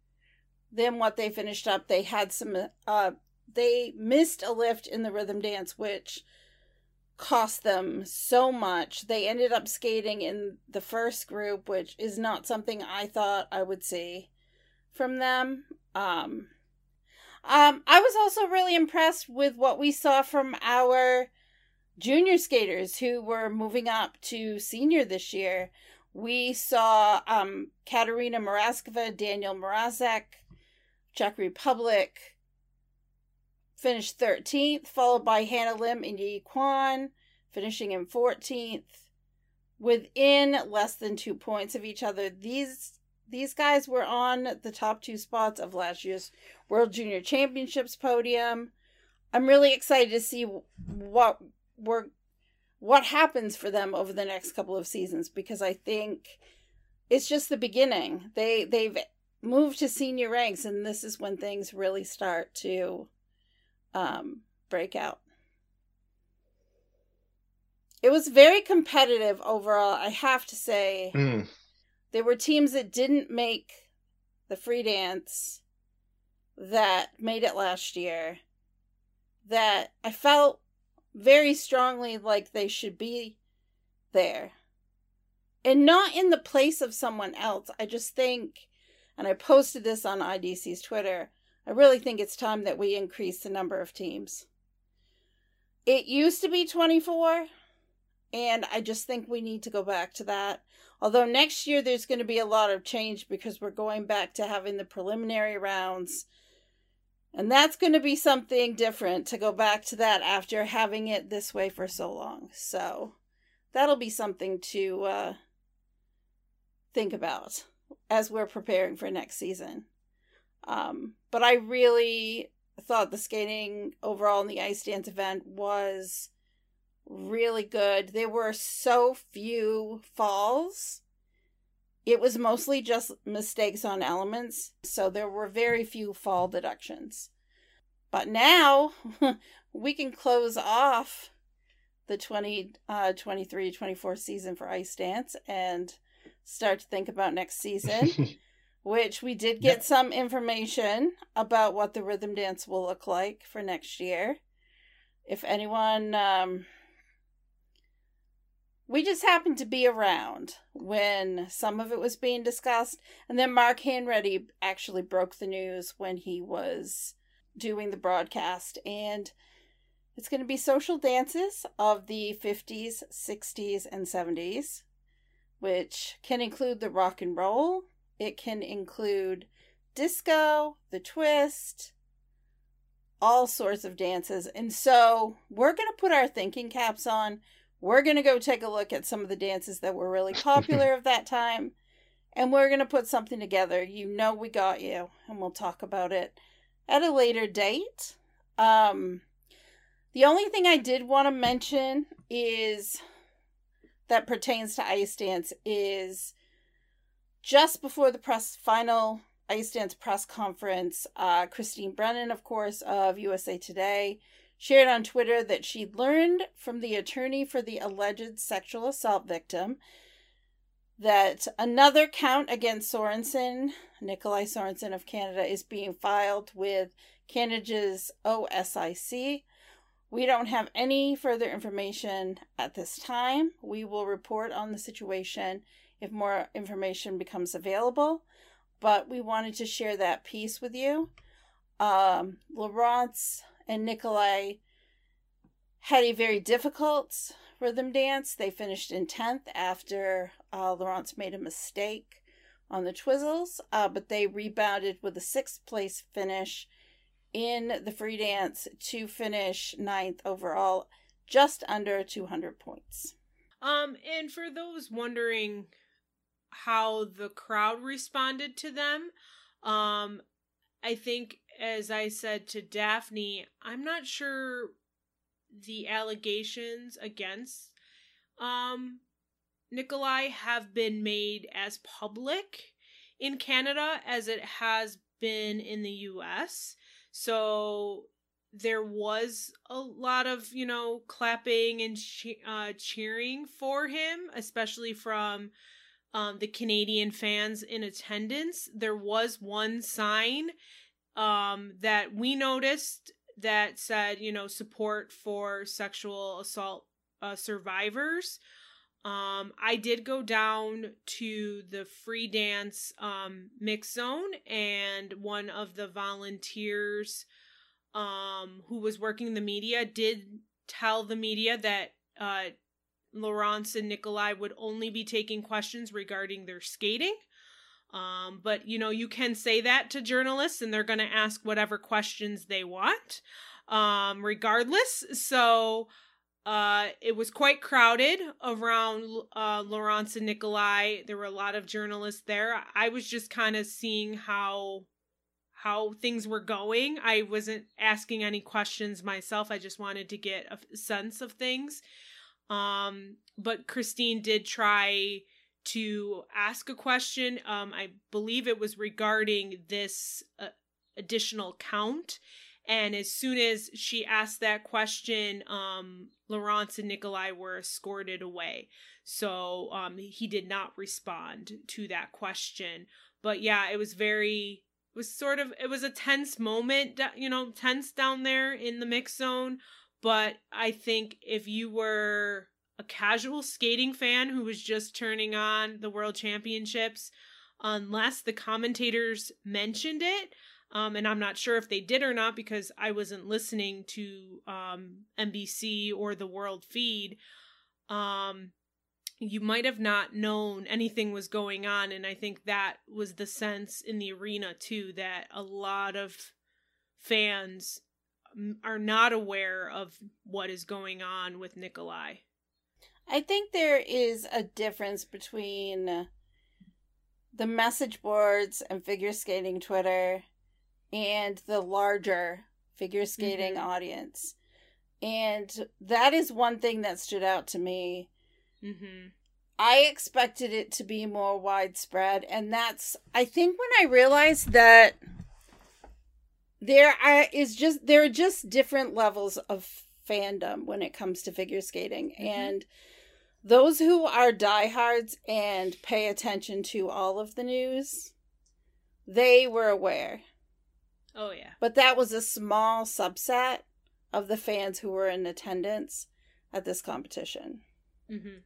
than what they finished up. They had some, uh, they missed a lift in the rhythm dance, which cost them so much. They ended up skating in the first group, which is not something I thought I would see from them. Um, um, I was also really impressed with what we saw from our junior skaters who were moving up to senior this year. We saw um, Katerina Mrazkova, Daniel Mrazek, Czech Republic, finished thirteenth, followed by Hannah Lim and Yi Kwan, finishing in fourteenth, within less than two points of each other. These these guys were on the top two spots of last year's World Junior Championships podium. I'm really excited to see what we're, what happens for them over the next couple of seasons, because I think it's just the beginning. They they've moved to senior ranks, and this is when things really start to Um, breakout. It was very competitive overall, I have to say. Mm. There were teams that didn't make the free dance that made it last year that I felt very strongly like they should be there. And not in the place of someone else. I just think, and I posted this on I D C's Twitter, I really think it's time that we increase the number of teams. It used to be twenty-four, and I just think we need to go back to that. Although next year there's going to be a lot of change because we're going back to having the preliminary rounds. And that's going to be something different to go back to that after having it this way for so long. So that'll be something to uh, think about as we're preparing for next season. Um, but I really thought the skating overall in the ice dance event was really good. There were so few falls. It was mostly just mistakes on elements, so there were very few fall deductions. But now we can close off the twenty twenty-three twenty-four season for ice dance and start to think about next season, which we did get yeah. some information about what the rhythm dance will look like for next year. If anyone, um, we just happened to be around when some of it was being discussed, and then Mark Hanreddy actually broke the news when he was doing the broadcast, and it's going to be social dances of the fifties, sixties, and seventies, which can include the rock and roll. It can include disco, the twist, all sorts of dances. And so we're going to put our thinking caps on. We're going to go take a look at some of the dances that were really popular of that time. And we're going to put something together. You know we got you. And we'll talk about it at a later date. Um, the only thing I did want to mention is that pertains to ice dance is just before the press final ice dance press conference, uh, Christine Brennan, of course, of U S A Today, shared on Twitter that she'd learned from the attorney for the alleged sexual assault victim that another count against Sorensen, Nikolai Sorensen of Canada, is being filed with Canada's O S I C. We don't have any further information at this time. We will report on the situation if more information becomes available, but we wanted to share that piece with you. Um, Laurence and Nikolai had a very difficult rhythm dance. They finished in tenth after uh, Laurence made a mistake on the Twizzles, uh, but they rebounded with a sixth place finish in the free dance to finish ninth overall, just under two hundred points. Um, and for those wondering how the crowd responded to them, um, I think, as I said to Daphne, I'm not sure the allegations against um, Nikolai have been made as public in Canada as it has been in the U S. So there was a lot of, you know, clapping and che- uh, cheering for him, especially from um, the Canadian fans in attendance. There was one sign um, that we noticed that said, you know, support for sexual assault uh, survivors. Um, I did go down to the free dance um, mix zone, and one of the volunteers um, who was working the media did tell the media that uh, Laurence and Nikolai would only be taking questions regarding their skating. Um, but, you know, you can say that to journalists and they're going to ask whatever questions they want, um, regardless. So uh, it was quite crowded around uh, Laurence and Nikolai. There were a lot of journalists there. I was just kind of seeing how how things were going. I wasn't asking any questions myself. I just wanted to get a sense of things. Um, but Christine did try to ask a question. Um, I believe it was regarding this uh, additional count. And as soon as she asked that question, um, Laurence and Nikolai were escorted away. So um, he did not respond to that question. But yeah, it was very, it was sort of, it was a tense moment, you know, tense down there in the mix zone. But I think if you were a casual skating fan who was just turning on the World Championships, unless the commentators mentioned it, Um, and I'm not sure if they did or not because I wasn't listening to um, N B C or the World Feed. Um, you might have not known anything was going on. And I think that was the sense in the arena, too, that a lot of fans are not aware of what is going on with Nikolai. I think there is a difference between the message boards and figure skating Twitter and the larger figure skating mm-hmm. audience. And that is one thing that stood out to me. Mm-hmm. I expected it to be more widespread. And that's, I think when I realized that there are, is just, there are just different levels of fandom when it comes to figure skating. Mm-hmm. And those who are diehards and pay attention to all of the news, they were aware. Oh, yeah. But that was a small subset of the fans who were in attendance at this competition. Mm-hmm.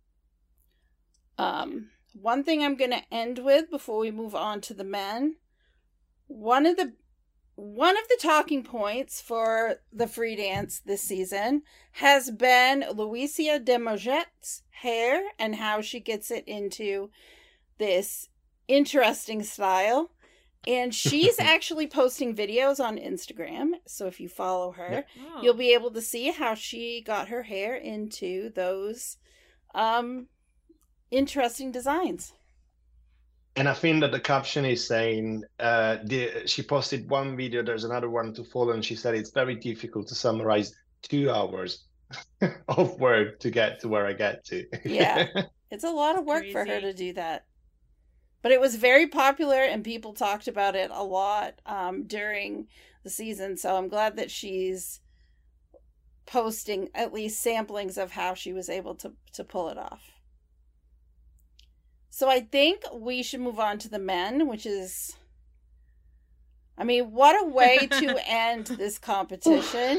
Um, one thing I'm going to end with before we move on to the men. One of the one of the talking points for the free dance this season has been Louisa de Moget's hair and how she gets it into this interesting style. And she's actually posting videos on Instagram. So if you follow her, oh. you'll be able to see how she got her hair into those um, interesting designs. And I think that the caption is saying, uh, the, she posted one video, there's another one to follow, and she said it's very difficult to summarize two hours of work to get to where I get to. Yeah, it's a lot of work Crazy. for her to do that. But it was very popular and people talked about it a lot um, during the season. So I'm glad that she's posting at least samplings of how she was able to, to pull it off. So I think we should move on to the men, which is, I mean, what a way to end this competition.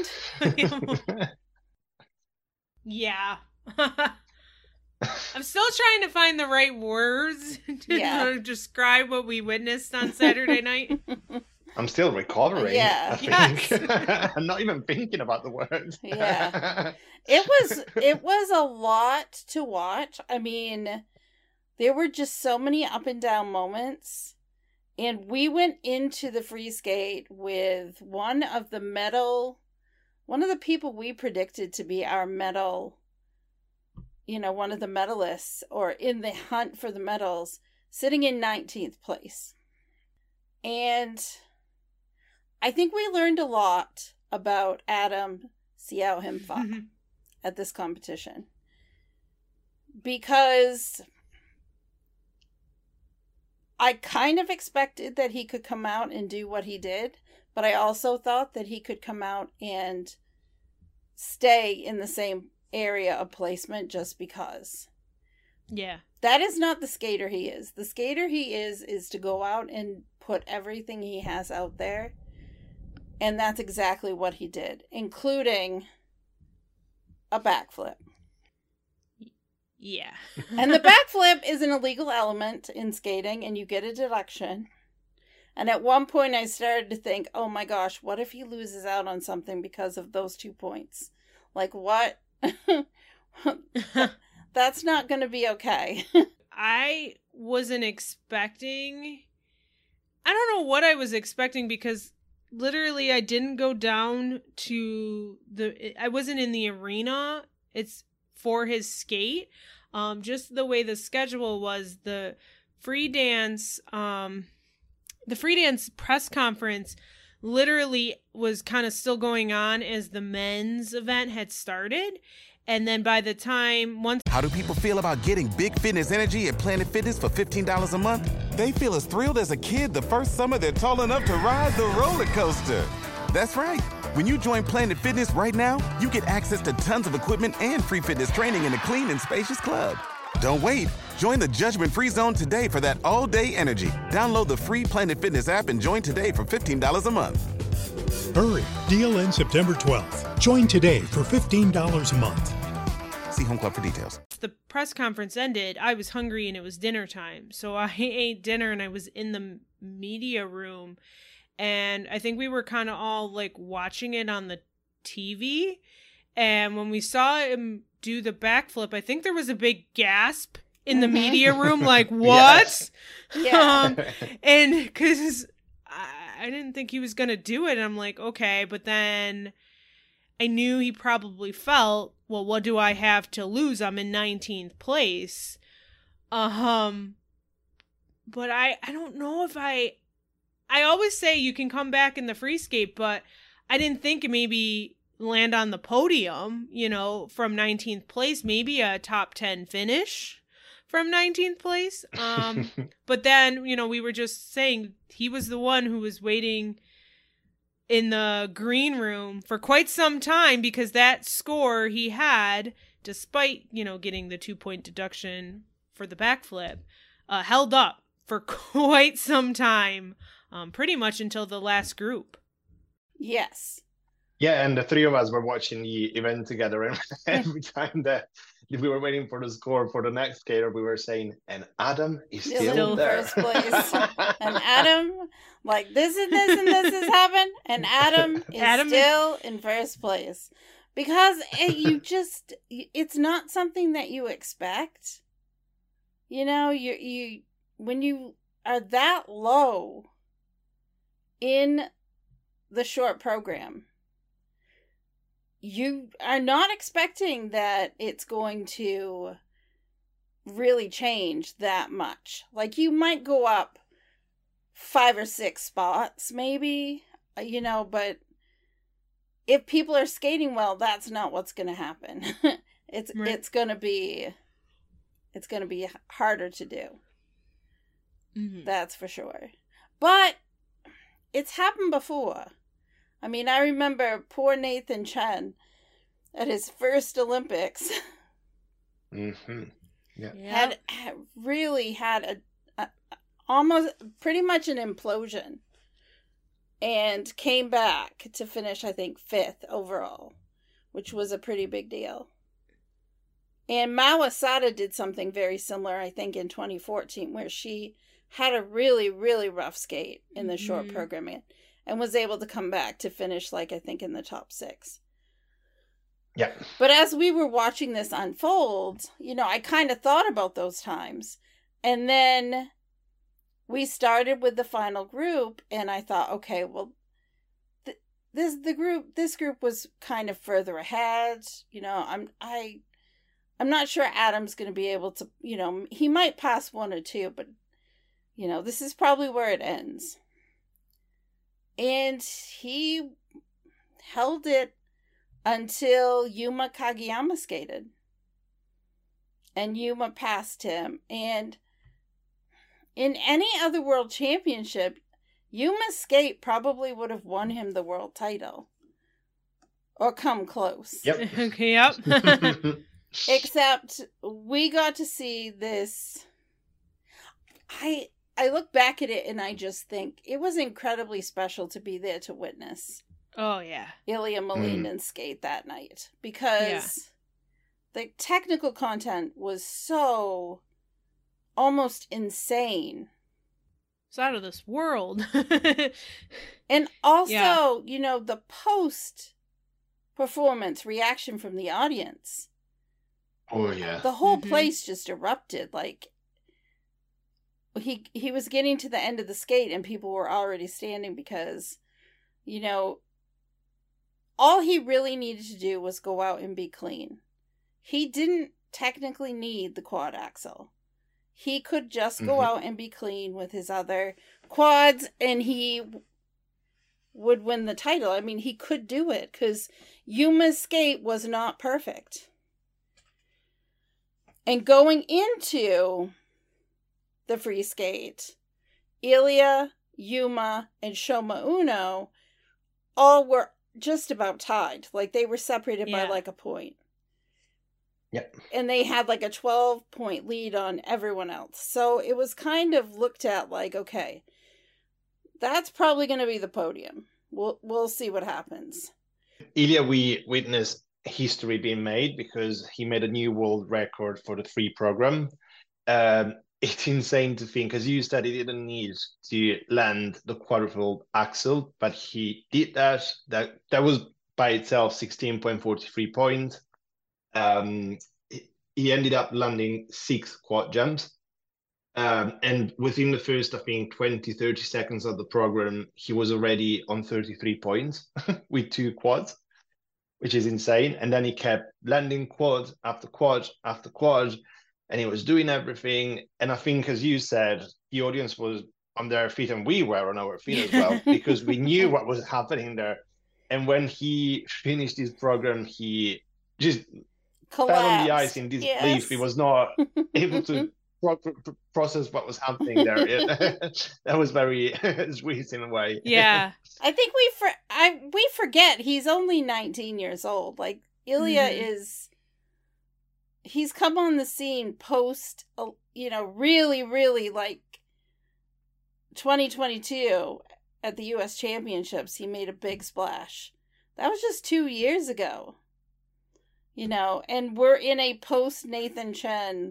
Yeah. I'm still trying to find the right words to yeah. describe what we witnessed on Saturday night. I'm still recovering. Yeah. I think. Yes. I'm not even thinking about the words. Yeah. It was it was a lot to watch. I mean, there were just so many up and down moments. And we went into the free skate with one of the medal, one of the people we predicted to be our medal, you know, one of the medalists or in the hunt for the medals, sitting in nineteenth place. And I think we learned a lot about Adam Siao Himfa at this competition. Because I kind of expected that he could come out and do what he did, but I also thought that he could come out and stay in the same area of placement just because. Yeah. That is not the skater he is. The skater he is is to go out and put everything he has out there. And that's exactly what he did, including a backflip. Yeah. And the backflip is an illegal element in skating, and you get a deduction. And at one point I started to think, oh my gosh, what if he loses out on something because of those two points? Like, what? That's not going to be okay. I wasn't expecting... I don't know what I was expecting because literally I didn't go down to the... I wasn't in the arena. It's for his skate. Um, just the way the schedule was, the free dance... Um, the free dance press conference literally was kind of still going on as the men's event had started. And then by the time once... How do people feel about getting big fitness energy at Planet Fitness for fifteen dollars a month? They feel as thrilled as a kid the first summer they're tall enough to ride the roller coaster. That's right. When you join Planet Fitness right now, you get access to tons of equipment and free fitness training in a clean and spacious club. Don't wait. Join the judgment-free zone today for that all-day energy. Download the free Planet Fitness app and join today for fifteen dollars a month. Hurry, deal ends September twelfth. Join today for fifteen dollars a month. See Home Club for details. The press conference ended, I was hungry and it was dinner time. So I ate dinner and I was in the media room. And I think we were kind of all like watching it on the T V. And when we saw him do the backflip, I think there was a big gasp in the media room. Like, what? Yes. Yeah. Um, and because I, I didn't think he was going to do it. And I'm like, okay. But then I knew he probably felt, well, what do I have to lose? I'm in nineteenth place. Um, but I, I don't know if I... I always say you can come back in the free skate, but I didn't think maybe land on the podium, you know, from nineteenth place, maybe a top ten finish from nineteenth place. Um, but then, you know, we were just saying he was the one who was waiting in the green room for quite some time because that score he had, despite, you know, getting the two point deduction for the backflip, uh, held up for quite some time. Um, pretty much until the last group. Yes. Yeah, and the three of us were watching the event together, and every time that we were waiting for the score for the next skater, we were saying, and Adam is Still still, in there. first place. And Adam, like this and this and this has happened, and Adam is Adam still in first place. Because it, you just, it's not something that you expect. You know, you you when you are that low in the short program, you are not expecting that it's going to really change that much. Like, you might go up five or six spots, maybe, you know, but if people are skating well, that's not what's going to happen. it's Right. it's going to be it's going to be harder to do. Mm-hmm. That's for sure. But it's happened before. I mean, I remember poor Nathan Chen at his first Olympics Mm-hmm. Yeah. had, had really had a, a almost pretty much an implosion and came back to finish, I think, fifth overall, which was a pretty big deal. And Mao Asada did something very similar, I think, in twenty fourteen, where she had a really, really rough skate in the mm-hmm. short programming and was able to come back to finish, like, I think, in the top six. Yeah. But as we were watching this unfold, you know, I kind of thought about those times. And then we started with the final group, and I thought, okay, well, th- this the group this group was kind of further ahead. You know, I'm I I'm not sure Adam's going to be able to, you know, he might pass one or two, but you know, this is probably where it ends. And he held it until Yuma Kageyama skated. And Yuma passed him. And in any other world championship, Yuma's skate probably would have won him the world title. Or come close. Yep. Okay, yep. Except we got to see this. I I look back at it and I just think it was incredibly special to be there to witness Oh, yeah. Ilya Malinin mm. skate that night. Because yeah. the technical content was so almost insane. It's out of this world. And also, yeah. you know, the post performance reaction from the audience. Oh, yeah. The whole mm-hmm. place just erupted. Like, he he was getting to the end of the skate and people were already standing because, you know, all he really needed to do was go out and be clean. He didn't technically need the quad axle. He could just go mm-hmm. out and be clean with his other quads and he would win the title. I mean, he could do it because Yuma's skate was not perfect. And going into the free skate, Ilya, Yuma, and Shoma Uno all were just about tied. Like, they were separated Yeah. by like a point. Yep. And they had like a twelve point lead on everyone else. So it was kind of looked at like, okay, that's probably going to be the podium. We'll we'll see what happens. Ilya, we witnessed history being made because he made a new world record for the free program. Um, it's insane to think, as you said, he didn't need to land the quadruple axel, but he did that. That that was by itself sixteen point four three points. Um, he ended up landing six quad jumps. Um, and within the first, I think, twenty, thirty seconds of the program, he was already on thirty-three points with two quads, which is insane. And then he kept landing quad after quad after quad, and he was doing everything. And I think, as you said, the audience was on their feet, and we were on our feet as well, because we knew what was happening there. And when he finished his program, he just Collapsed. fell on the ice in disbelief. Yes. He was not able to pro- pro- process what was happening there. It, that was very sweet in a way. Yeah. I think we for I we forget he's only nineteen years old. Like, Ilya Mhm. is he's come on the scene post, uh, you know, really really like twenty twenty-two at the U S Championships. He made a big splash. That was just two years ago. You know, and we're in a post Nathan Chen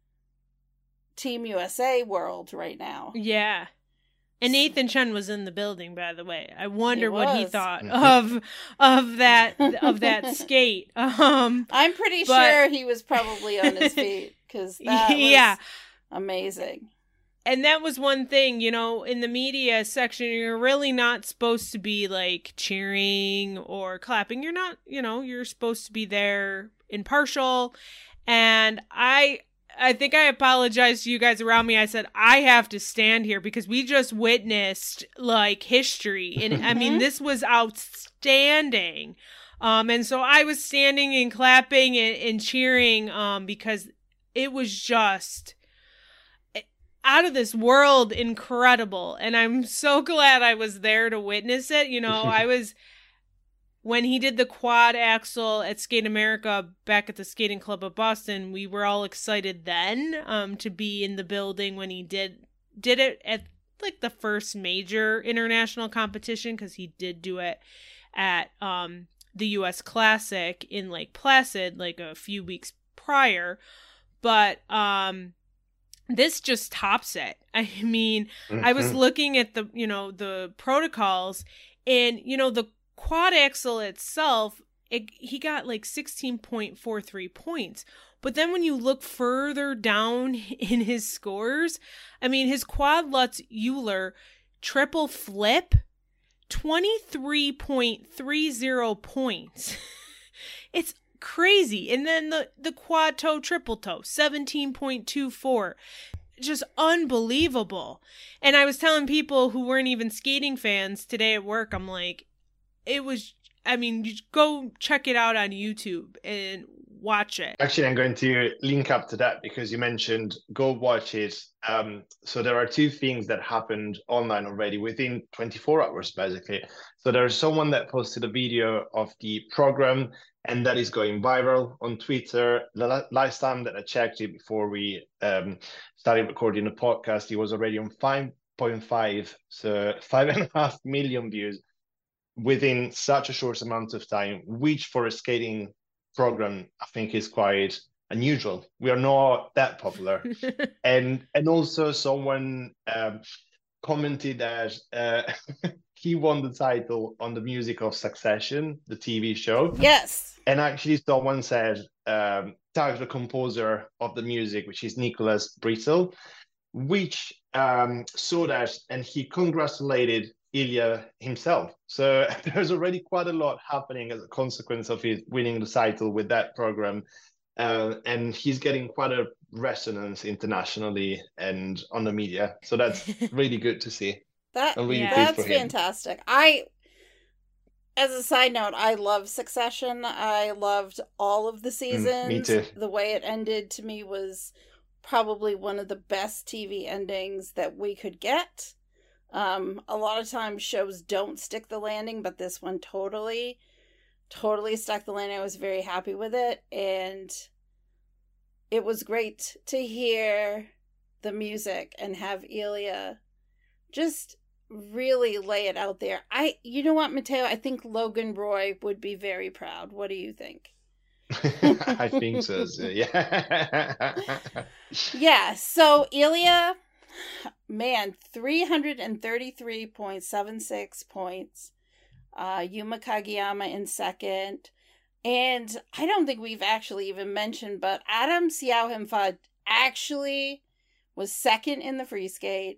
Team U S A world right now. Yeah. And Nathan Chen was in the building, by the way. I wonder He what he was. thought Mhm. of of that of that skate. Um I'm pretty But- sure he was probably on his feet, because that was Yeah. amazing. And that was one thing, you know, in the media section, you're really not supposed to be like cheering or clapping. You're not, you know, you're supposed to be there impartial. And I I think I apologized to you guys around me. I said, I have to stand here because we just witnessed like history. And I mean, Mhm. this was outstanding. Um, and so I was standing and clapping and, and cheering um, because it was just out of this world incredible. And I'm so glad I was there to witness it. You know, I was, when he did the quad axle at Skate America back at the Skating Club of Boston, we were all excited then um, to be in the building when he did did it at like the first major international competition, because he did do it at um, the U S Classic in Lake Placid like a few weeks prior. But um this just tops it. I mean, I was Mhm. looking at the, you know, the protocols, and, you know, the quad axle itself, it, he got like sixteen point four three points. But then when you look further down in his scores, I mean, his quad Lutz Euler triple flip, twenty-three point three zero points. It's crazy. And then the, the quad toe triple toe, seventeen point two four. Just unbelievable. And I was telling people who weren't even skating fans today at work, I'm like, it was, I mean, you go check it out on YouTube and watch it. Actually, I'm going to link up to that because you mentioned go watch it. Um, so there are two things that happened online already within twenty-four hours, basically. So there's someone that posted a video of the program, and that is going viral on Twitter. The la- last time that I checked it before we um, started recording the podcast, it was already on five point five, so five and a half million views within such a short amount of time, which for a skating program, I think is quite unusual. We are not that popular. and and also someone um, commented that uh, he won the title on the music of Succession, the T V show. Yes. And actually someone said, um, tag the composer of the music, which is Nicholas Brittle, which um, saw that, and he congratulated Ilya himself. So there's already quite a lot happening as a consequence of his winning the title with that program. Uh, and he's getting quite a resonance internationally and on the media. So that's really good to see. That I'm really Yeah. pleased that's for him. fantastic. I as a side note, I love Succession. I loved all of the seasons. me too. The way it ended to me was probably one of the best T V endings that we could get. Um, a lot of times shows don't stick the landing, but this one totally, totally stuck the landing. I was very happy with it, and it was great to hear the music and have Ilya just really lay it out there. I, you know what, Mateo? I think Logan Roy would be very proud. What do you think? I think so, so yeah. Yeah, so Ilya, man, three hundred thirty-three point seven six points. Uh, Yuma Kageyama in second. And I don't think we've actually even mentioned, but Adam Siao-Himfa actually was second in the free skate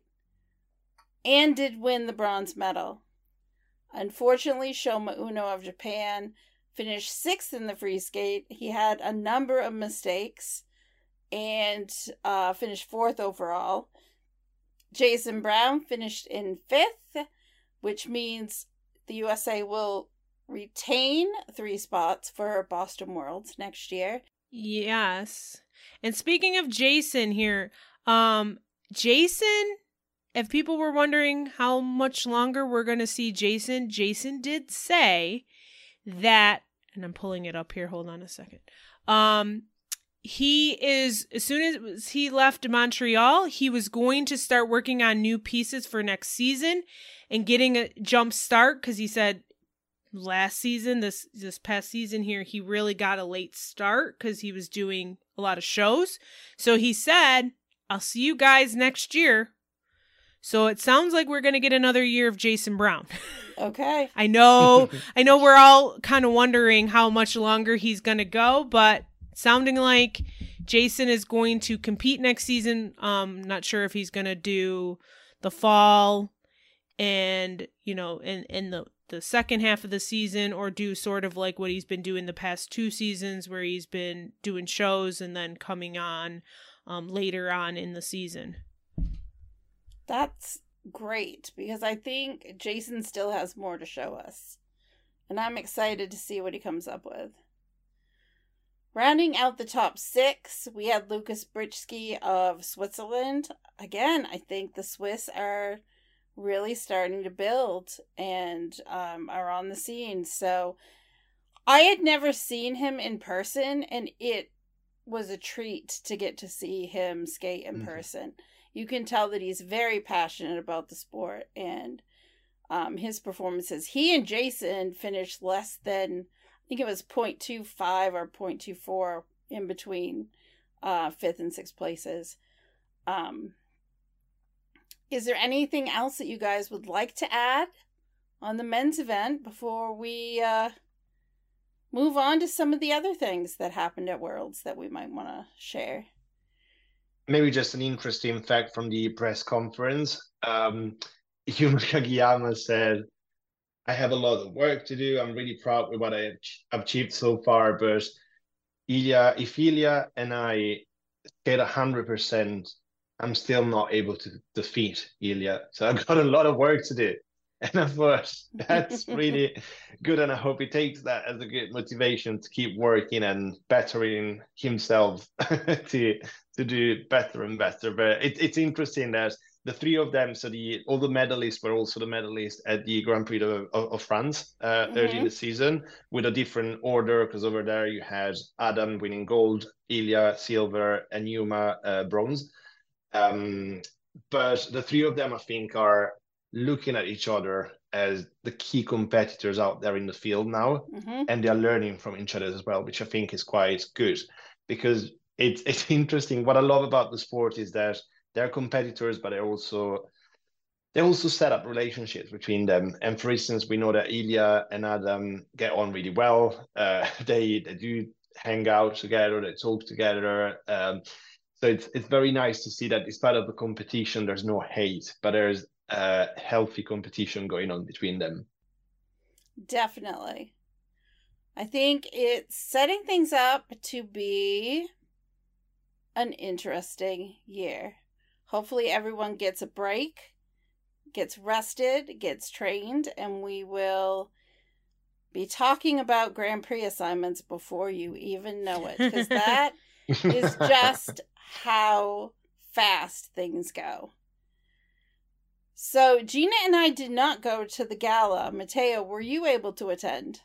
and did win the bronze medal. Unfortunately, Shoma Uno of Japan finished sixth in the free skate. He had a number of mistakes and uh, finished fourth overall. Jason Brown finished in fifth, which means the U S A will retain three spots for Boston Worlds next year. Yes. And speaking of Jason here, um, Jason, if people were wondering how much longer we're going to see Jason, Jason did say that, and I'm pulling it up here, hold on a second. Um, he is, as soon as he left Montreal, he was going to start working on new pieces for next season and getting a jump start, because he said last season, this this past season here, he really got a late start because he was doing a lot of shows. So he said, I'll see you guys next year. So it sounds like we're going to get another year of Jason Brown. Okay. I know, I know we're all kind of wondering how much longer he's going to go, but sounding like Jason is going to compete next season. Um, not sure if he's going to do the fall and, you know, in, in the, the second half of the season, or do sort of like what he's been doing the past two seasons where he's been doing shows and then coming on um, later on in the season. That's great, because I think Jason still has more to show us. And I'm excited to see what he comes up with. Rounding out the top six, we had Lucas Britschke of Switzerland. Again, I think the Swiss are really starting to build and um, are on the scene. So I had never seen him in person, and it was a treat to get to see him skate in mm-hmm. person. You can tell that he's very passionate about the sport and um, his performances. He and Jason finished less than, I think it was zero point two five or zero point two four in between uh, fifth and sixth places. Um, is there anything else that you guys would like to add on the men's event before we uh, move on to some of the other things that happened at Worlds that we might want to share? Maybe just an interesting fact from the press conference. Um, Yuma Kageyama said, I have a lot of work to do. I'm really proud with what I've achieved so far. But Ilya, if Ilya and I get one hundred percent, I'm still not able to defeat Ilya. So I've got a lot of work to do. And of course, that's really good. And I hope he takes that as a good motivation to keep working and bettering himself to to do better and better. But it, it's interesting that the three of them, so the all the medalists were also the medalists at the Grand Prix of, of, of France uh, mm-hmm. early in the season, with a different order, because over there you had Adam winning gold, Ilya silver, and Yuma uh, bronze. Um, but the three of them, I think, are looking at each other as the key competitors out there in the field now, mm-hmm. and they are learning from each other as well, which I think is quite good, because it's it's interesting. What I love about the sport is that they're competitors, but they're also they also set up relationships between them. And for instance, we know that Ilya and Adam get on really well. Uh, they they do hang out together, they talk together. Um, so it's it's very nice to see that despite of the competition, there's no hate, but there's a healthy competition going on between them. Definitely. I think it's setting things up to be an interesting year. Hopefully everyone gets a break, gets rested, gets trained, and we will be talking about Grand Prix assignments before you even know it, because that is just how fast things go. So Gina and I did not go to the gala. Matteo, were you able to attend?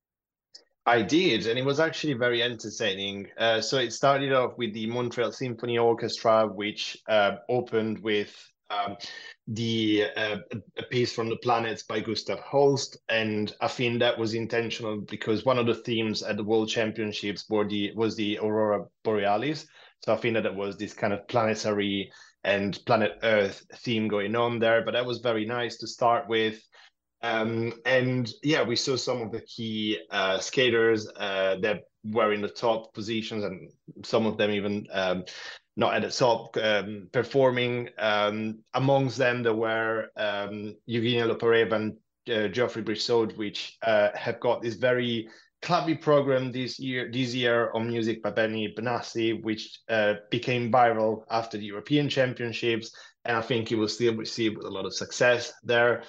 I did, and it was actually very entertaining. Uh, so it started off with the Montreal Symphony Orchestra, which uh, opened with um, the uh, a piece from the Planets by Gustav Holst, and I think that was intentional because one of the themes at the World Championships were the was the Aurora Borealis. So I think that it was this kind of planetary and planet Earth theme going on there. But that was very nice to start with. Um, and yeah, we saw some of the key uh, skaters uh, that were in the top positions, and some of them even um, not at the top um, performing. Um, amongst them, there were um, Eugenia Lopareva and uh, Geoffrey Brissot, which uh, have got this very clubby program this year. This year on music by Benny Benassi, which uh, became viral after the European Championships, and I think it was still received with a lot of success there.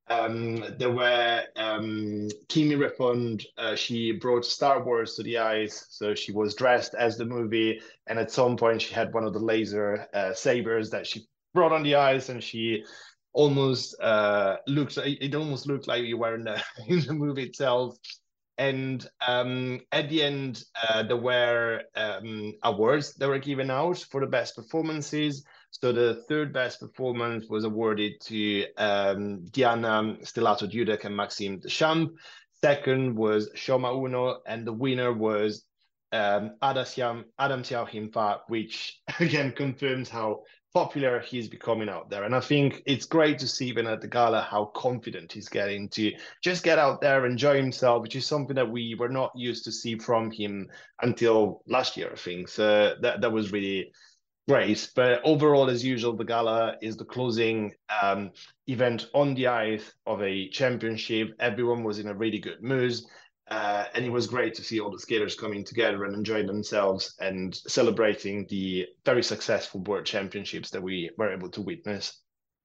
Um, there were um, Kimi Refund. Uh, she brought Star Wars to the ice, so she was dressed as the movie, and at some point she had one of the laser uh, sabers that she brought on the ice, and she almost uh, looked. It almost looked like you were in the in the movie itself. And um, at the end, uh, there were um, awards that were given out for the best performances. So the third best performance was awarded to um, Diana Stellato-Dudek and Maxime Deschamps. Second was Shoma Uno, and the winner was um, Adam Xiao Himfa, which again confirms how popular he's becoming out there. And I think it's great to see even at the gala how confident he's getting to just get out there, enjoy himself, which is something that we were not used to see from him until last year, I think. So that, that was really great. But overall, as usual, the gala is the closing um, event on the ice of a championship. Everyone was in a really good mood. Uh, and it was great to see all the skaters coming together and enjoying themselves and celebrating the very successful World Championships that we were able to witness.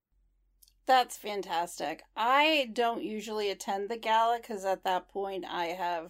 That's fantastic. I don't usually attend the gala because at that point I have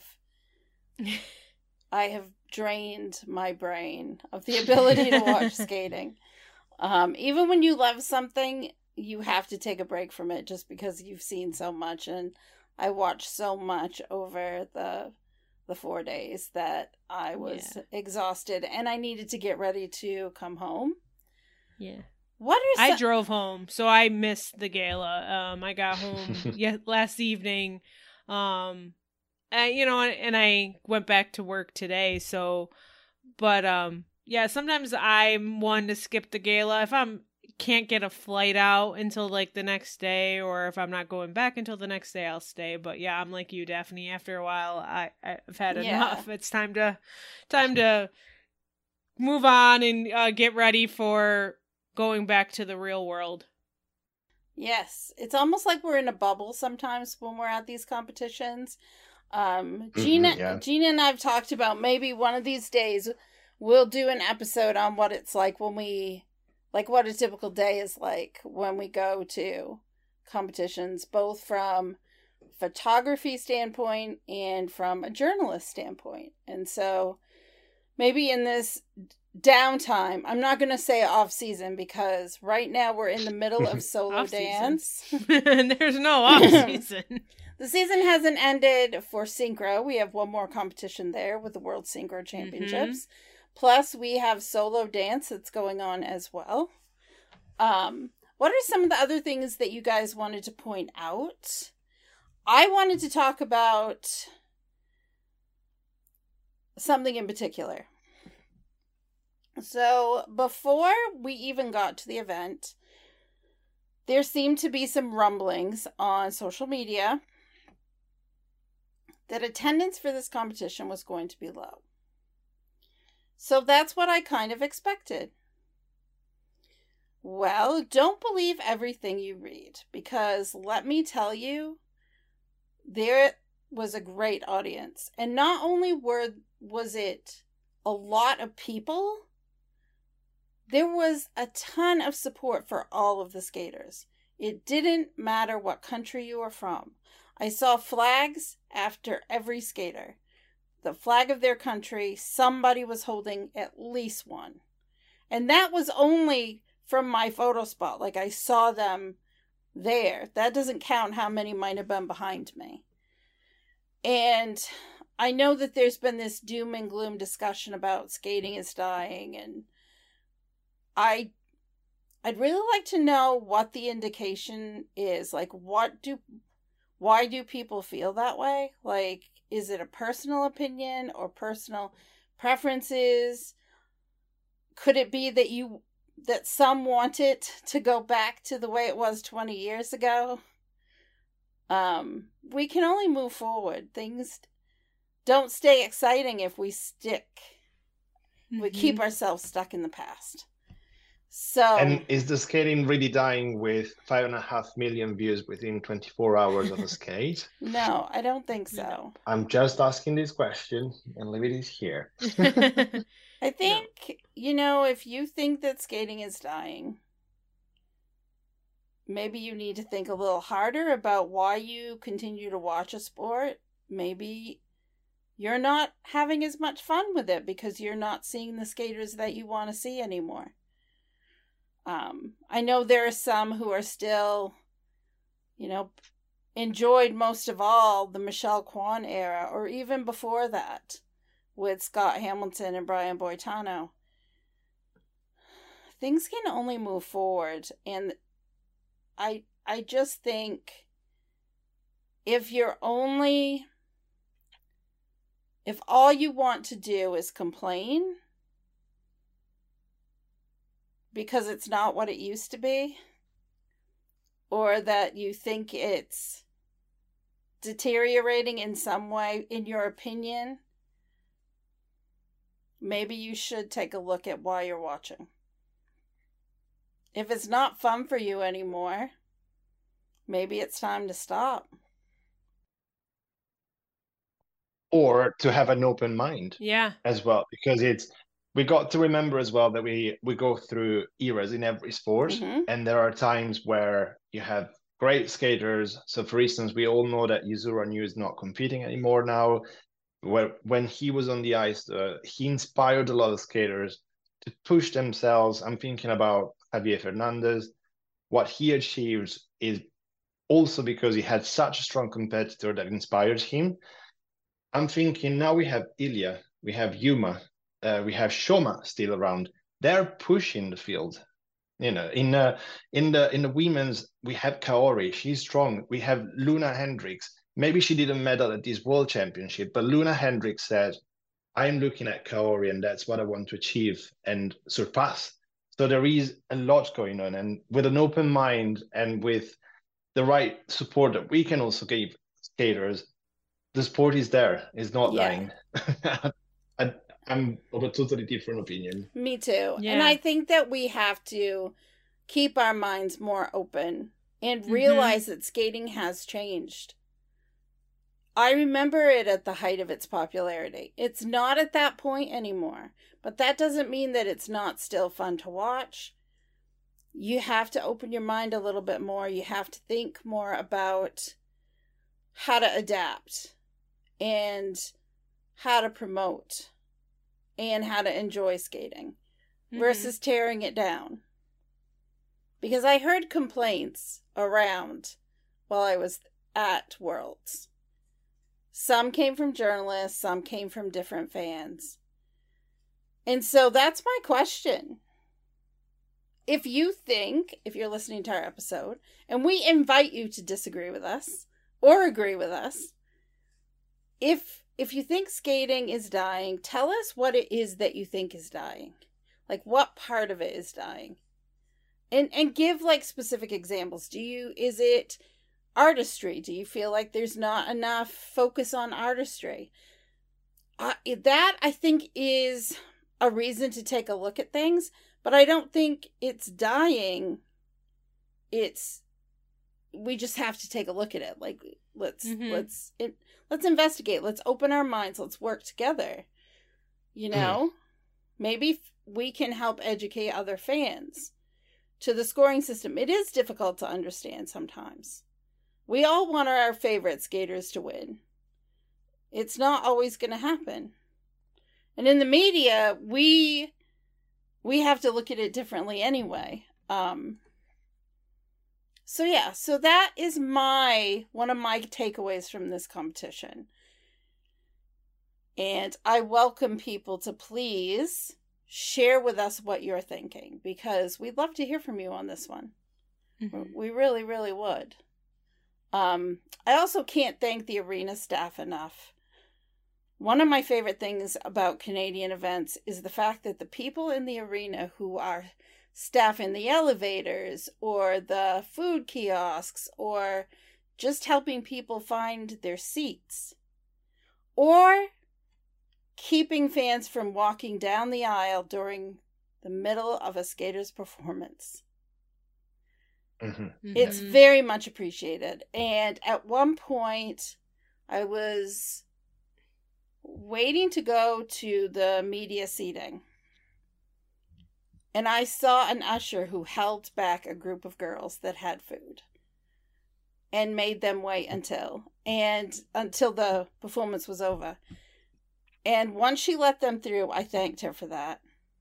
I have drained my brain of the ability to watch skating. Um, even when you love something, you have to take a break from it just because you've seen so much. And I watched so much over the the four days that I was yeah. exhausted, and I needed to get ready to come home. Yeah. What are some- I drove home, so I missed the gala. Um, I got home yeah, last evening, um, and, you know, and I went back to work today. So, but um, yeah, sometimes I'm one to skip the gala if I'm. Can't get a flight out until like the next day, or if I'm not going back until the next day, I'll stay. But yeah, I'm like you, Daphne. After a while, I I've had yeah. enough. It's time to time to move on and uh, get ready for going back to the real world. Yes, it's almost like we're in a bubble sometimes when we're at these competitions. Um, Gina, mm-hmm, yeah. Gina and I've talked about maybe one of these days we'll do an episode on what it's like when we. Like what a typical day is like when we go to competitions, both from photography standpoint and from a journalist standpoint. And so maybe in this downtime, I'm not going to say off season because right now we're in the middle of solo dance. And there's no off season. The season hasn't ended for synchro. We have one more competition there with the World Synchro Championships. Mm-hmm. Plus, we have solo dance that's going on as well. Um, what are some of the other things that you guys wanted to point out? I wanted to talk about something in particular. So, before we even got to the event, there seemed to be some rumblings on social media that attendance for this competition was going to be low. So that's what I kind of expected. Well, don't believe everything you read, because let me tell you, there was a great audience. And not only were was it a lot of people, there was a ton of support for all of the skaters. It didn't matter what country you were from. I saw flags after every skater. The flag of their country, somebody was holding at least one. And that was only from my photo spot. Like I saw them there. That doesn't count how many might have been behind me. And I know that there's been this doom and gloom discussion about skating is dying, and I I'd really like to know what the indication is. Like, what do why do people feel that way? Like, is it a personal opinion or personal preferences? Could it be that you that some want it to go back to the way it was twenty years ago? Um, we can only move forward. Things don't stay exciting if we stick. Mm-hmm. We keep ourselves stuck in the past. So, and is the skating really dying with five and a half million views within twenty-four hours of a skate? No, I don't think so. I'm just asking this question and leave it here. I think, no. you know, if you think that skating is dying, maybe you need to think a little harder about why you continue to watch a sport. Maybe you're not having as much fun with it because you're not seeing the skaters that you want to see anymore. Um, I know there are some who are still, you know, enjoyed most of all the Michelle Kwan era, or even before that with Scott Hamilton and Brian Boitano. Things can only move forward, and I I just think if you're only if all you want to do is complain because it's not what it used to be, or that you think it's deteriorating in some way, in your opinion, maybe you should take a look at why you're watching. If it's not fun for you anymore, maybe it's time to stop. Or to have an open mind. Yeah. As well, because it's we got to remember as well that we we go through eras in every sport, mm-hmm. and there are times where you have great skaters. So for instance, we all know that Yuzuru Hanyu is not competing anymore now. Where when he was on the ice, uh, he inspired a lot of skaters to push themselves. I'm thinking about Javier Fernandez. What he achieved is also because he had such a strong competitor that inspired him. I'm thinking now we have Ilya, we have Yuma, uh, we have Shoma still around. They're pushing the field. You know, in uh, in the in the women's, we have Kaori. She's strong. We have Luna Hendricks. Maybe she didn't medal at this World Championship, but Luna Hendricks said, "I'm looking at Kaori, and that's what I want to achieve and surpass." So there is a lot going on, and with an open mind and with the right support that we can also give skaters, the sport is there. It's not yeah. dying. I, I'm of a totally different opinion. Me too. Yeah. And I think that we have to keep our minds more open and realize mm-hmm. that skating has changed. I remember it at the height of its popularity. It's not at that point anymore, but that doesn't mean that it's not still fun to watch. You have to open your mind a little bit more. You have to think more about how to adapt and how to promote and how to enjoy skating mm-hmm. versus tearing it down. Because I heard complaints around while I was at Worlds. Some came from journalists, some came from different fans. And so that's my question. If you think, if you're listening to our episode, and we invite you to disagree with us or agree with us, if if you think skating is dying, tell us what it is that you think is dying. Like, what part of it is dying? And and give, like, specific examples. Do you, is it artistry? Do you feel like there's not enough focus on artistry? Uh, that, I think, is a reason to take a look at things, but I don't think it's dying. It's, we just have to take a look at it. Like, let's, mm-hmm. let's, it, let's investigate. Let's open our minds. Let's work together. You know, mm. maybe we can help educate other fans to the scoring system. It is difficult to understand sometimes. We all want our favorite skaters to win. It's not always going to happen. And in the media, we we have to look at it differently anyway. Um, So yeah, so that is my one of my takeaways from this competition. And I welcome people to please share with us what you're thinking, because we'd love to hear from you on this one. Mm-hmm. We really, really would. Um, I also can't thank the arena staff enough. One of my favorite things about Canadian events is the fact that the people in the arena who are staffing the elevators or the food kiosks or just helping people find their seats or keeping fans from walking down the aisle during the middle of a skater's performance. Mm-hmm. Mm-hmm. It's very much appreciated. And at one point, I was waiting to go to the media seating. And I saw an usher who held back a group of girls that had food and made them wait until and until the performance was over. And once she let them through, I thanked her for that.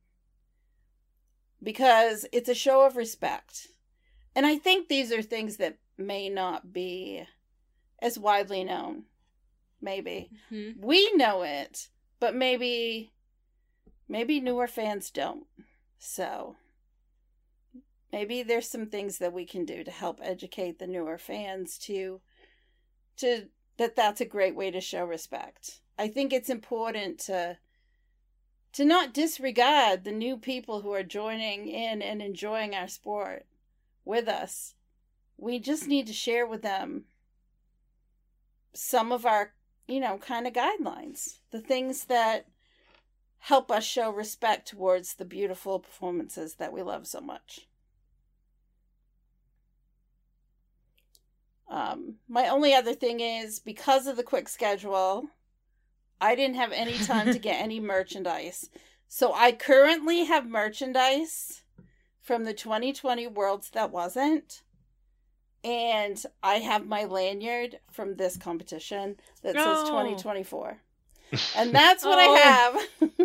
Because it's a show of respect. And I think these are things that may not be as widely known. Maybe. Mm-hmm. We know it, but maybe maybe newer fans don't. So maybe there's some things that we can do to help educate the newer fans to to that that's a great way to show respect. I think it's important to to not disregard the new people who are joining in and enjoying our sport with us. We just need to share with them some of our, you know, kind of guidelines, the things that help us show respect towards the beautiful performances that we love so much. Um, my only other thing is, because of the quick schedule, I didn't have any time to get any merchandise. So I currently have merchandise from the twenty twenty Worlds that wasn't. And I have my lanyard from this competition that says oh. twenty twenty-four. And that's what oh. I have.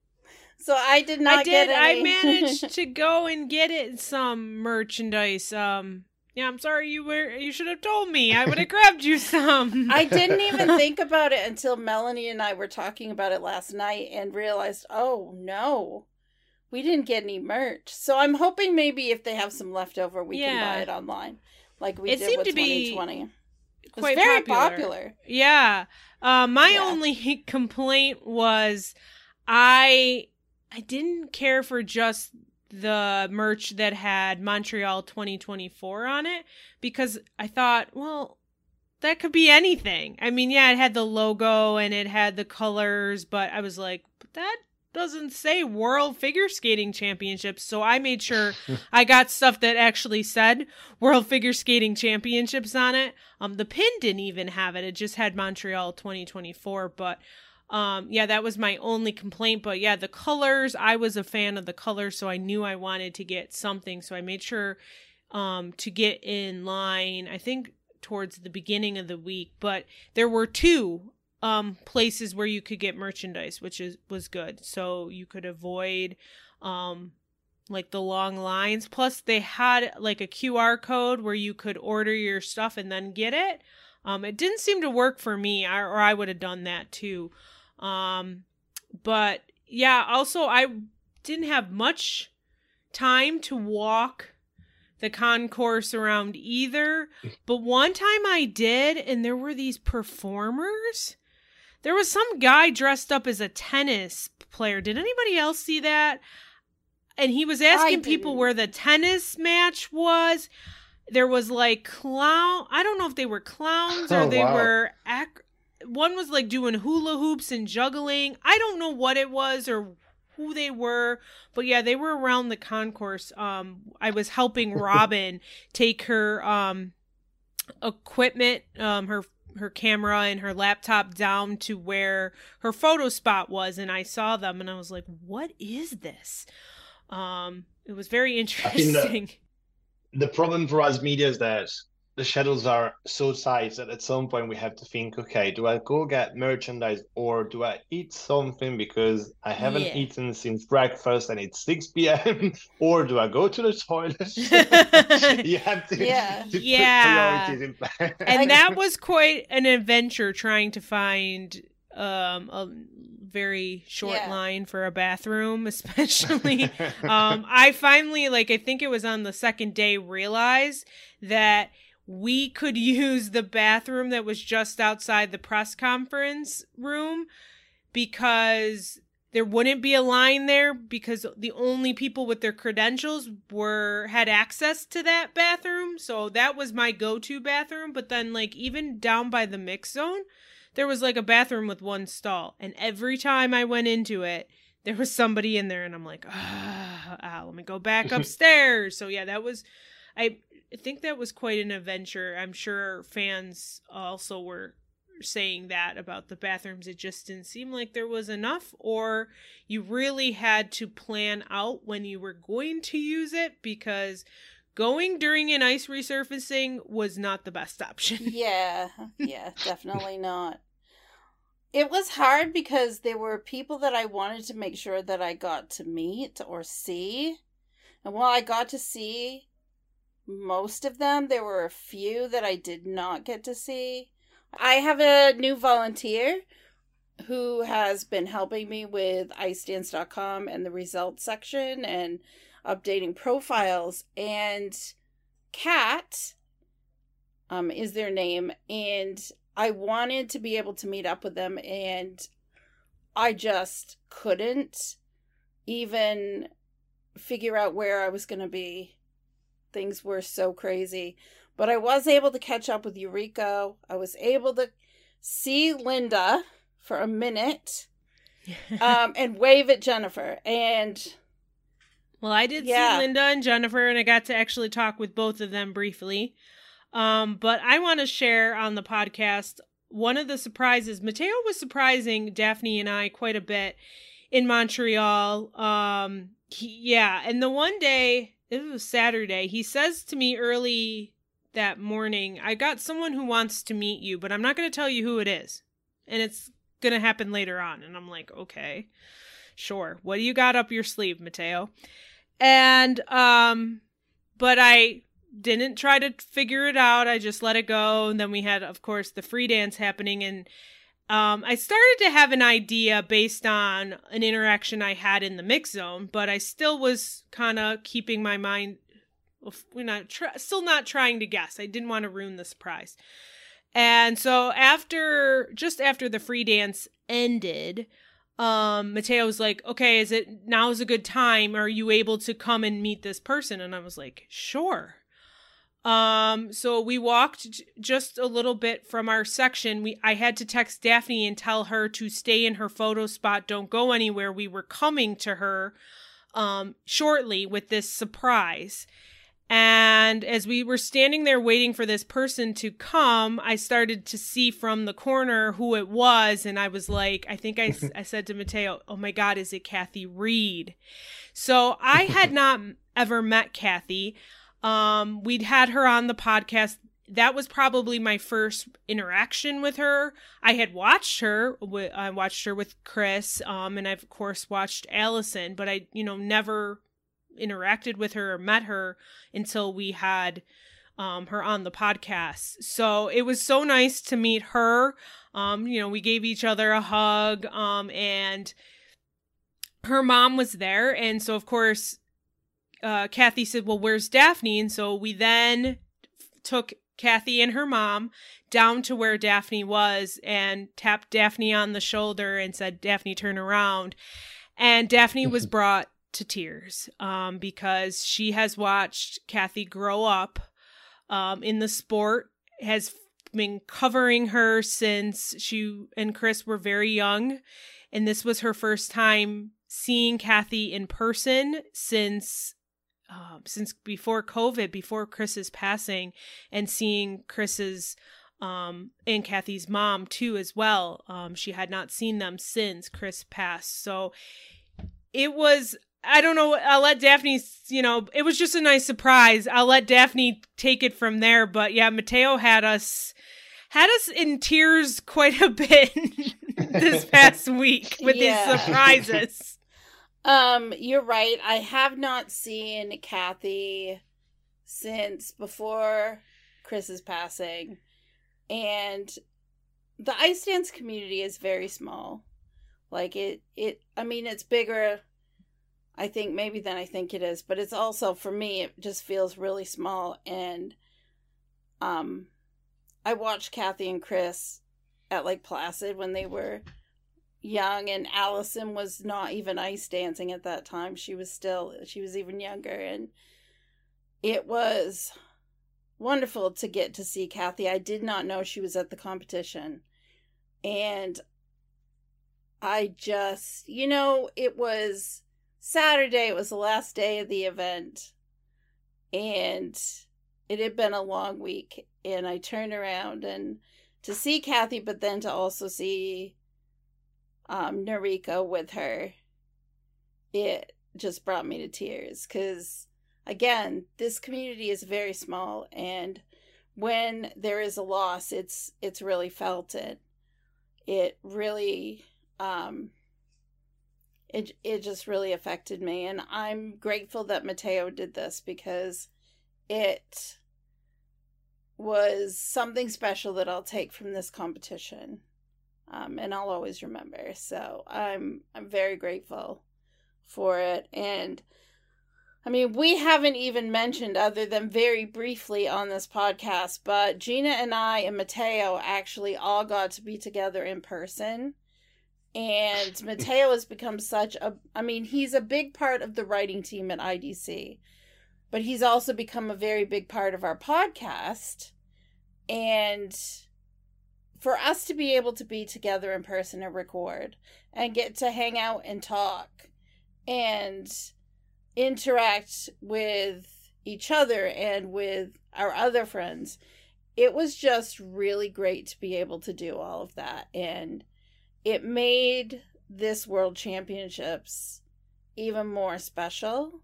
So I did not I did, get any. I managed to go and get it some merchandise. Um, yeah, I'm sorry you were. You should have told me. I would have grabbed you some. I didn't even think about it until Melanie and I were talking about it last night and realized, oh no, we didn't get any merch. So I'm hoping maybe if they have some leftover, we yeah. can buy it online, like we it did seemed with to twenty twenty. Be quite it's very popular. popular. Yeah. Uh, my yeah. only complaint was I I didn't care for just the merch that had Montreal twenty twenty-four on it, because I thought, well, that could be anything. I mean, yeah, it had the logo and it had the colors, but I was like, but that doesn't say World Figure Skating Championships. So I made sure I got stuff that actually said World Figure Skating Championships on it. Um, the pin didn't even have it. It just had Montreal twenty twenty-four, but Um, yeah, that was my only complaint. But yeah, the colors, I was a fan of the colors, so I knew I wanted to get something. So I made sure um, to get in line, I think towards the beginning of the week. But there were two um, places where you could get merchandise, which is was good. So you could avoid um, like the long lines. Plus they had like a Q R code where you could order your stuff and then get it. Um, it didn't seem to work for me, or I would have done that too. Um, but yeah, also I didn't have much time to walk the concourse around either, but one time I did, and there were these performers. There was some guy dressed up as a tennis player. Did anybody else see that? And he was asking people where the tennis match was. There was like clown, I don't know if they were clowns or oh, they wow. were ac- one was like doing hula hoops and juggling. I don't know what it was or who they were, but yeah, they were around the concourse. Um, I was helping Robin take her um equipment, um, her her camera and her laptop down to where her photo spot was, and I saw them, and I was like, "What is this?" Um, it was very interesting. The problem for us media is that the schedules are so tight that at some point we have to think, okay, do I go get merchandise or do I eat something because I haven't Yeah. eaten since breakfast and it's six p.m. or do I go to the toilet? You have to, Yeah. to Yeah. put priorities in place. And that was quite an adventure trying to find um, a very short Yeah. line for a bathroom, especially. um, I finally, like, I think it was on the second day, realized that we could use the bathroom that was just outside the press conference room because there wouldn't be a line there because the only people with their credentials were had access to that bathroom. So that was my go-to bathroom. But then, like, even down by the mix zone, there was like a bathroom with one stall. And every time I went into it, there was somebody in there and I'm like, ah, ah let me go back upstairs. So yeah, that was, I think that was quite an adventure. I'm sure fans also were saying that about the bathrooms. It just didn't seem like there was enough, or you really had to plan out when you were going to use it, because going during an ice resurfacing was not the best option. Yeah, yeah, definitely not. It was hard because there were people that I wanted to make sure that I got to meet or see. And while I got to see most of them, there were a few that I did not get to see. I have a new volunteer who has been helping me with ice dance dot com and the results section and updating profiles. And Kat um, is their name. And I wanted to be able to meet up with them, and I just couldn't even figure out where I was going to be. Things were so crazy. But I was able to catch up with Eureka. I was able to see Linda for a minute um, and wave at Jennifer. And well, I did yeah. see Linda and Jennifer, and I got to actually talk with both of them briefly. Um, but I want to share on the podcast one of the surprises. Mateo was surprising Daphne and I quite a bit in Montreal. Um, he, yeah, and the one day, it was Saturday, he says to me early that morning, I got someone who wants to meet you, but I'm not going to tell you who it is. And it's going to happen later on. And I'm like, okay, sure. What do you got up your sleeve, Mateo? And, um, but I didn't try to figure it out. I just let it go. And then we had, of course, the free dance happening. And um, I started to have an idea based on an interaction I had in the mix zone, but I still was kind of keeping my mind, we're not tr- still not trying to guess. I didn't want to ruin the surprise. And so after, just after the free dance ended, um, Mateo was like, okay, is it, now's a good time? Are you able to come and meet this person? And I was like, sure. Um, so we walked j- just a little bit from our section. We, I had to text Daphne and tell her to stay in her photo spot. Don't go anywhere. We were coming to her, um, shortly with this surprise. And as we were standing there waiting for this person to come, I started to see from the corner who it was. And I was like, I think I, I said to Mateo, oh my God, is it Kathy Reed? So I had not ever met Kathy. Um, we'd had her on the podcast. That was probably my first interaction with her. I had watched her. I watched her with Chris. Um, and I've of course watched Allison, but I, you know, never interacted with her or met her until we had um, her on the podcast. So it was so nice to meet her. Um, you know, we gave each other a hug, um, and her mom was there. And so, of course, uh, Kathy said, well, where's Daphne? And so we then took Kathy and her mom down to where Daphne was and tapped Daphne on the shoulder and said, Daphne, turn around. And Daphne was brought to tears um, because she has watched Kathy grow up um, in the sport, has been covering her since she and Chris were very young. And this was her first time seeing Kathy in person since um, since before COVID, before Chris's passing, and seeing Chris's um, and Kathy's mom too as well. Um, she had not seen them since Chris passed. So it was I don't know. I'll let Daphne, you know, it was just a nice surprise. I'll let Daphne take it from there. But yeah, Matteo had us had us in tears quite a bit this past week with Yeah. these surprises. Um, you're right. I have not seen Kathy since before Chris's passing. And the ice dance community is very small. Like it, it, I mean, it's bigger, I think, maybe than I think it is, but it's also, for me, it just feels really small. And, um, I watched Kathy and Chris at Lake Placid when they were young, and Allison was not even ice dancing at that time. She was still, she was even younger, and it was wonderful to get to see Kathy. I did not know she was at the competition, and I just, you know, it was Saturday, it was the last day of the event, and it had been a long week, and I turned around and to see Kathy, but then to also see um, Noriko with her, it just brought me to tears. Because, again, this community is very small, and when there is a loss, it's it's really felt. It it really um, it it just really affected me, and I'm grateful that Matteo did this because it was something special that I'll take from this competition, um, and I'll always remember. So I'm I'm very grateful for it. And I mean, we haven't even mentioned, other than very briefly on this podcast, but Gina and I and Matteo actually all got to be together in person. And Matteo has become such a, I mean, he's a big part of the writing team at I D C, but he's also become a very big part of our podcast. And for us to be able to be together in person and record and get to hang out and talk and interact with each other and with our other friends, it was just really great to be able to do all of that. And it made this World Championships even more special.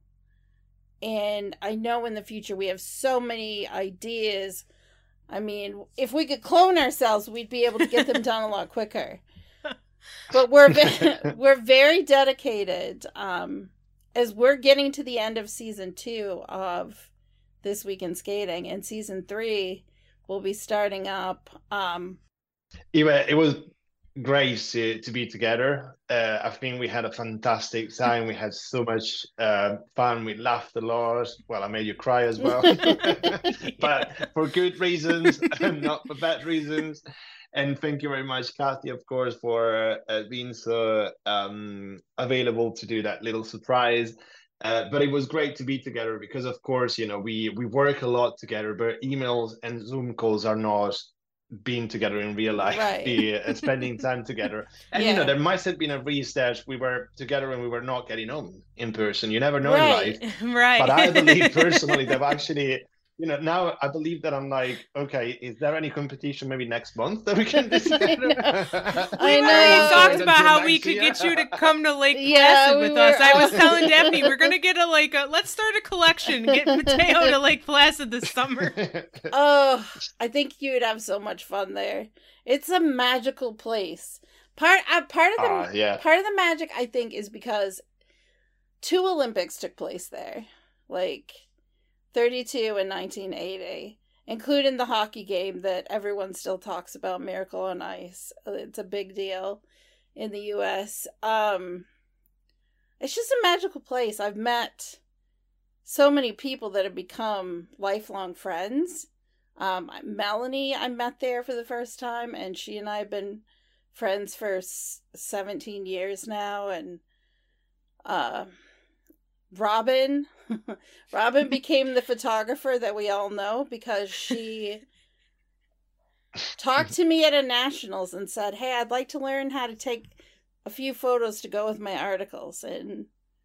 And I know in the future we have so many ideas. I mean, if we could clone ourselves, we'd be able to get them done a lot quicker. But we're ve- we're very dedicated. Um, as we're getting to the end of season two of This Week in Skating, and season three will be starting up. Um, It, wa- it was great to, to be together. Uh, I think we had a fantastic time. We had so much uh, fun. We laughed a lot. Well, I made you cry as well, but for good reasons, not for bad reasons. And thank you very much, Kathy, of course, for uh, being so um, available to do that little surprise. Uh, but it was great to be together because, of course, you know, we, we work a lot together, but emails and Zoom calls are not being together in real life, Right. the, uh, spending time together. And, Yeah. you know, there might have been a research. We were together and we were not getting on in person. You never know Right. in life. Right. But I believe personally that actually, you know, now I believe that I'm like, okay, is there any competition maybe next month that we can do together? I We know. already talked Until about how next we could year. get you to come to Lake Yeah, Placid we with us. were- I was telling Daphne we're gonna get a like a let's start a collection, get Mateo to Lake Placid this summer. Oh, I think you would have so much fun there. It's a magical place. Part uh, part of the Ah, yeah. part of the magic, I think, is because two Olympics took place there, like thirty-two and nineteen eighty, including the hockey game that everyone still talks about, Miracle on Ice. It's a big deal in the U S. Um, it's just a magical place. I've met so many people that have become lifelong friends. Um, Melanie, I met there for the first time, and she and I have been friends for seventeen years now. And uh, Robin, Robin became the photographer that we all know because she talked to me at a nationals and said, "Hey, I'd like to learn how to take a few photos to go with my articles." And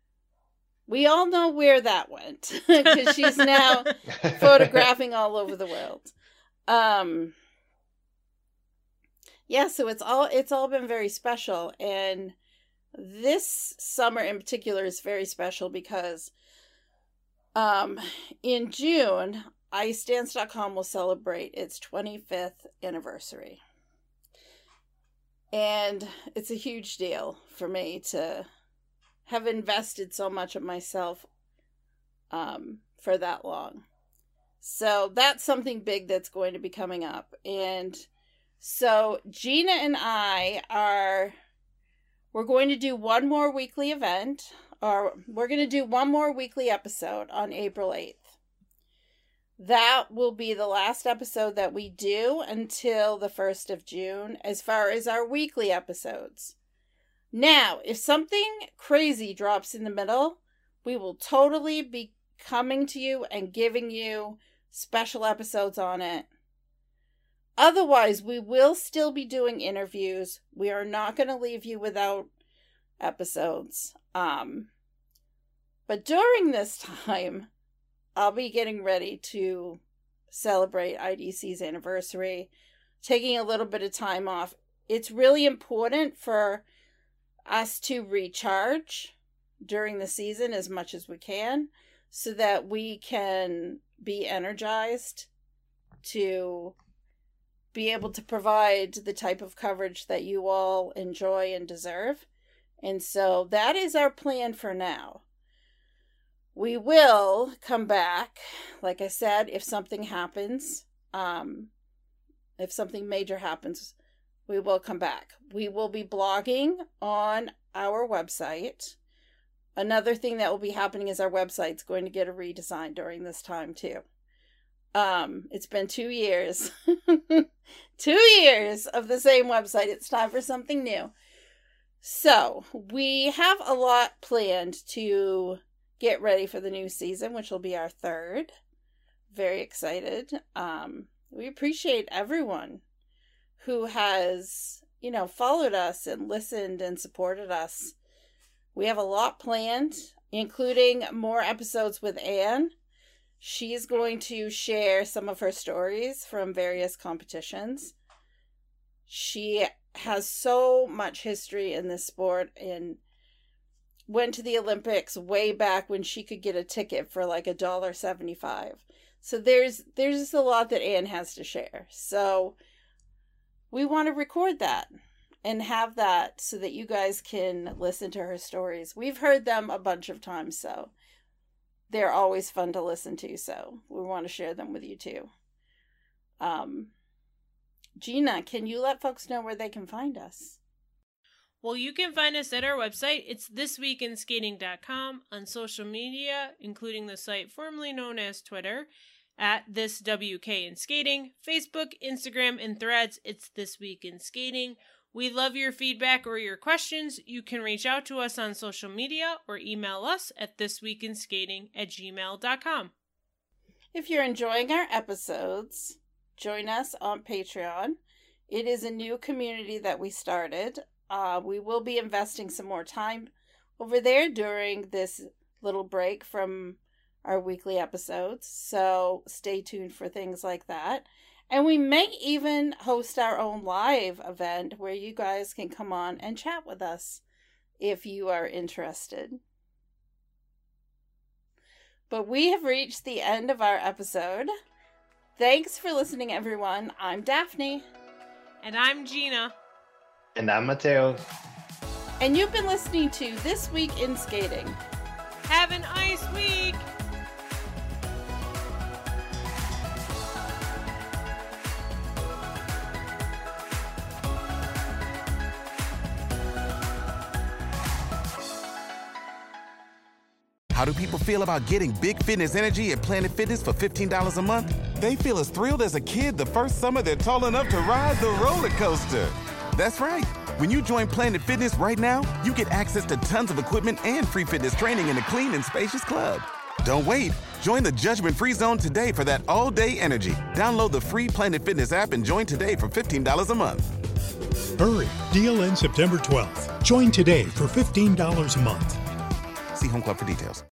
we all know where that went because she's now photographing all over the world. Um, yeah, so it's all it's all been very special, and this summer in particular is very special because um, in June, ice dance dot com will celebrate its twenty-fifth anniversary. And it's a huge deal for me to have invested so much of myself um, for that long. So that's something big that's going to be coming up. And so Gina and I are, we're going to do one more weekly event, or we're going to do one more weekly episode on April eighth. That will be the last episode that we do until the first of June, as far as our weekly episodes. Now, if something crazy drops in the middle, we will totally be coming to you and giving you special episodes on it. Otherwise, we will still be doing interviews. We are not going to leave you without episodes. Um, but during this time, I'll be getting ready to celebrate I D C's anniversary, taking a little bit of time off. It's really important for us to recharge during the season as much as we can so that we can be energized to be able to provide the type of coverage that you all enjoy and deserve. And so that is our plan for now. We will come back, like I said, if something happens, um, if something major happens, we will come back. We will be blogging on our website. Another thing that will be happening is our website's going to get a redesign during this time too. Um, it's been two years, two years of the same website. It's time for something new. So we have a lot planned to get ready for the new season, which will be our third. Very excited. Um, we appreciate everyone who has, you know, followed us and listened and supported us. We have a lot planned, including more episodes with Anne. She's going to share some of her stories from various competitions. She has so much history in this sport and went to the Olympics way back when she could get a ticket for like a dollar seventy-five. So there's there's just a lot that Anne has to share. So we want to record that and have that so that you guys can listen to her stories. We've heard them a bunch of times, so they're always fun to listen to. So we want to share them with you too. Um, Gina, can you let folks know where they can find us? Well, you can find us at our website. It's this week in skating dot com, on social media, including the site formerly known as Twitter, at This W K in Skating, Facebook, Instagram, and Threads. It's This Week in Skating. We love your feedback or your questions. You can reach out to us on social media or email us at thisweekinskating at gmail dot com. If you're enjoying our episodes, join us on Patreon. It is a new community that we started. Uh, we will be investing some more time over there during this little break from our weekly episodes. So stay tuned for things like that. And we may even host our own live event where you guys can come on and chat with us if you are interested. But we have reached the end of our episode. Thanks for listening, everyone. I'm Daphne. And I'm Gina. And I'm Mateo. And you've been listening to This Week in Skating. Have an ice week! How do people feel about getting big fitness energy at Planet Fitness for fifteen dollars a month? They feel as thrilled as a kid the first summer they're tall enough to ride the roller coaster. That's right. When you join Planet Fitness right now, you get access to tons of equipment and free fitness training in a clean and spacious club. Don't wait. Join the judgment-free zone today for that all-day energy. Download the free Planet Fitness app and join today for fifteen dollars a month. Hurry. Deal ends September twelfth. Join today for fifteen dollars a month. See Home Club for details.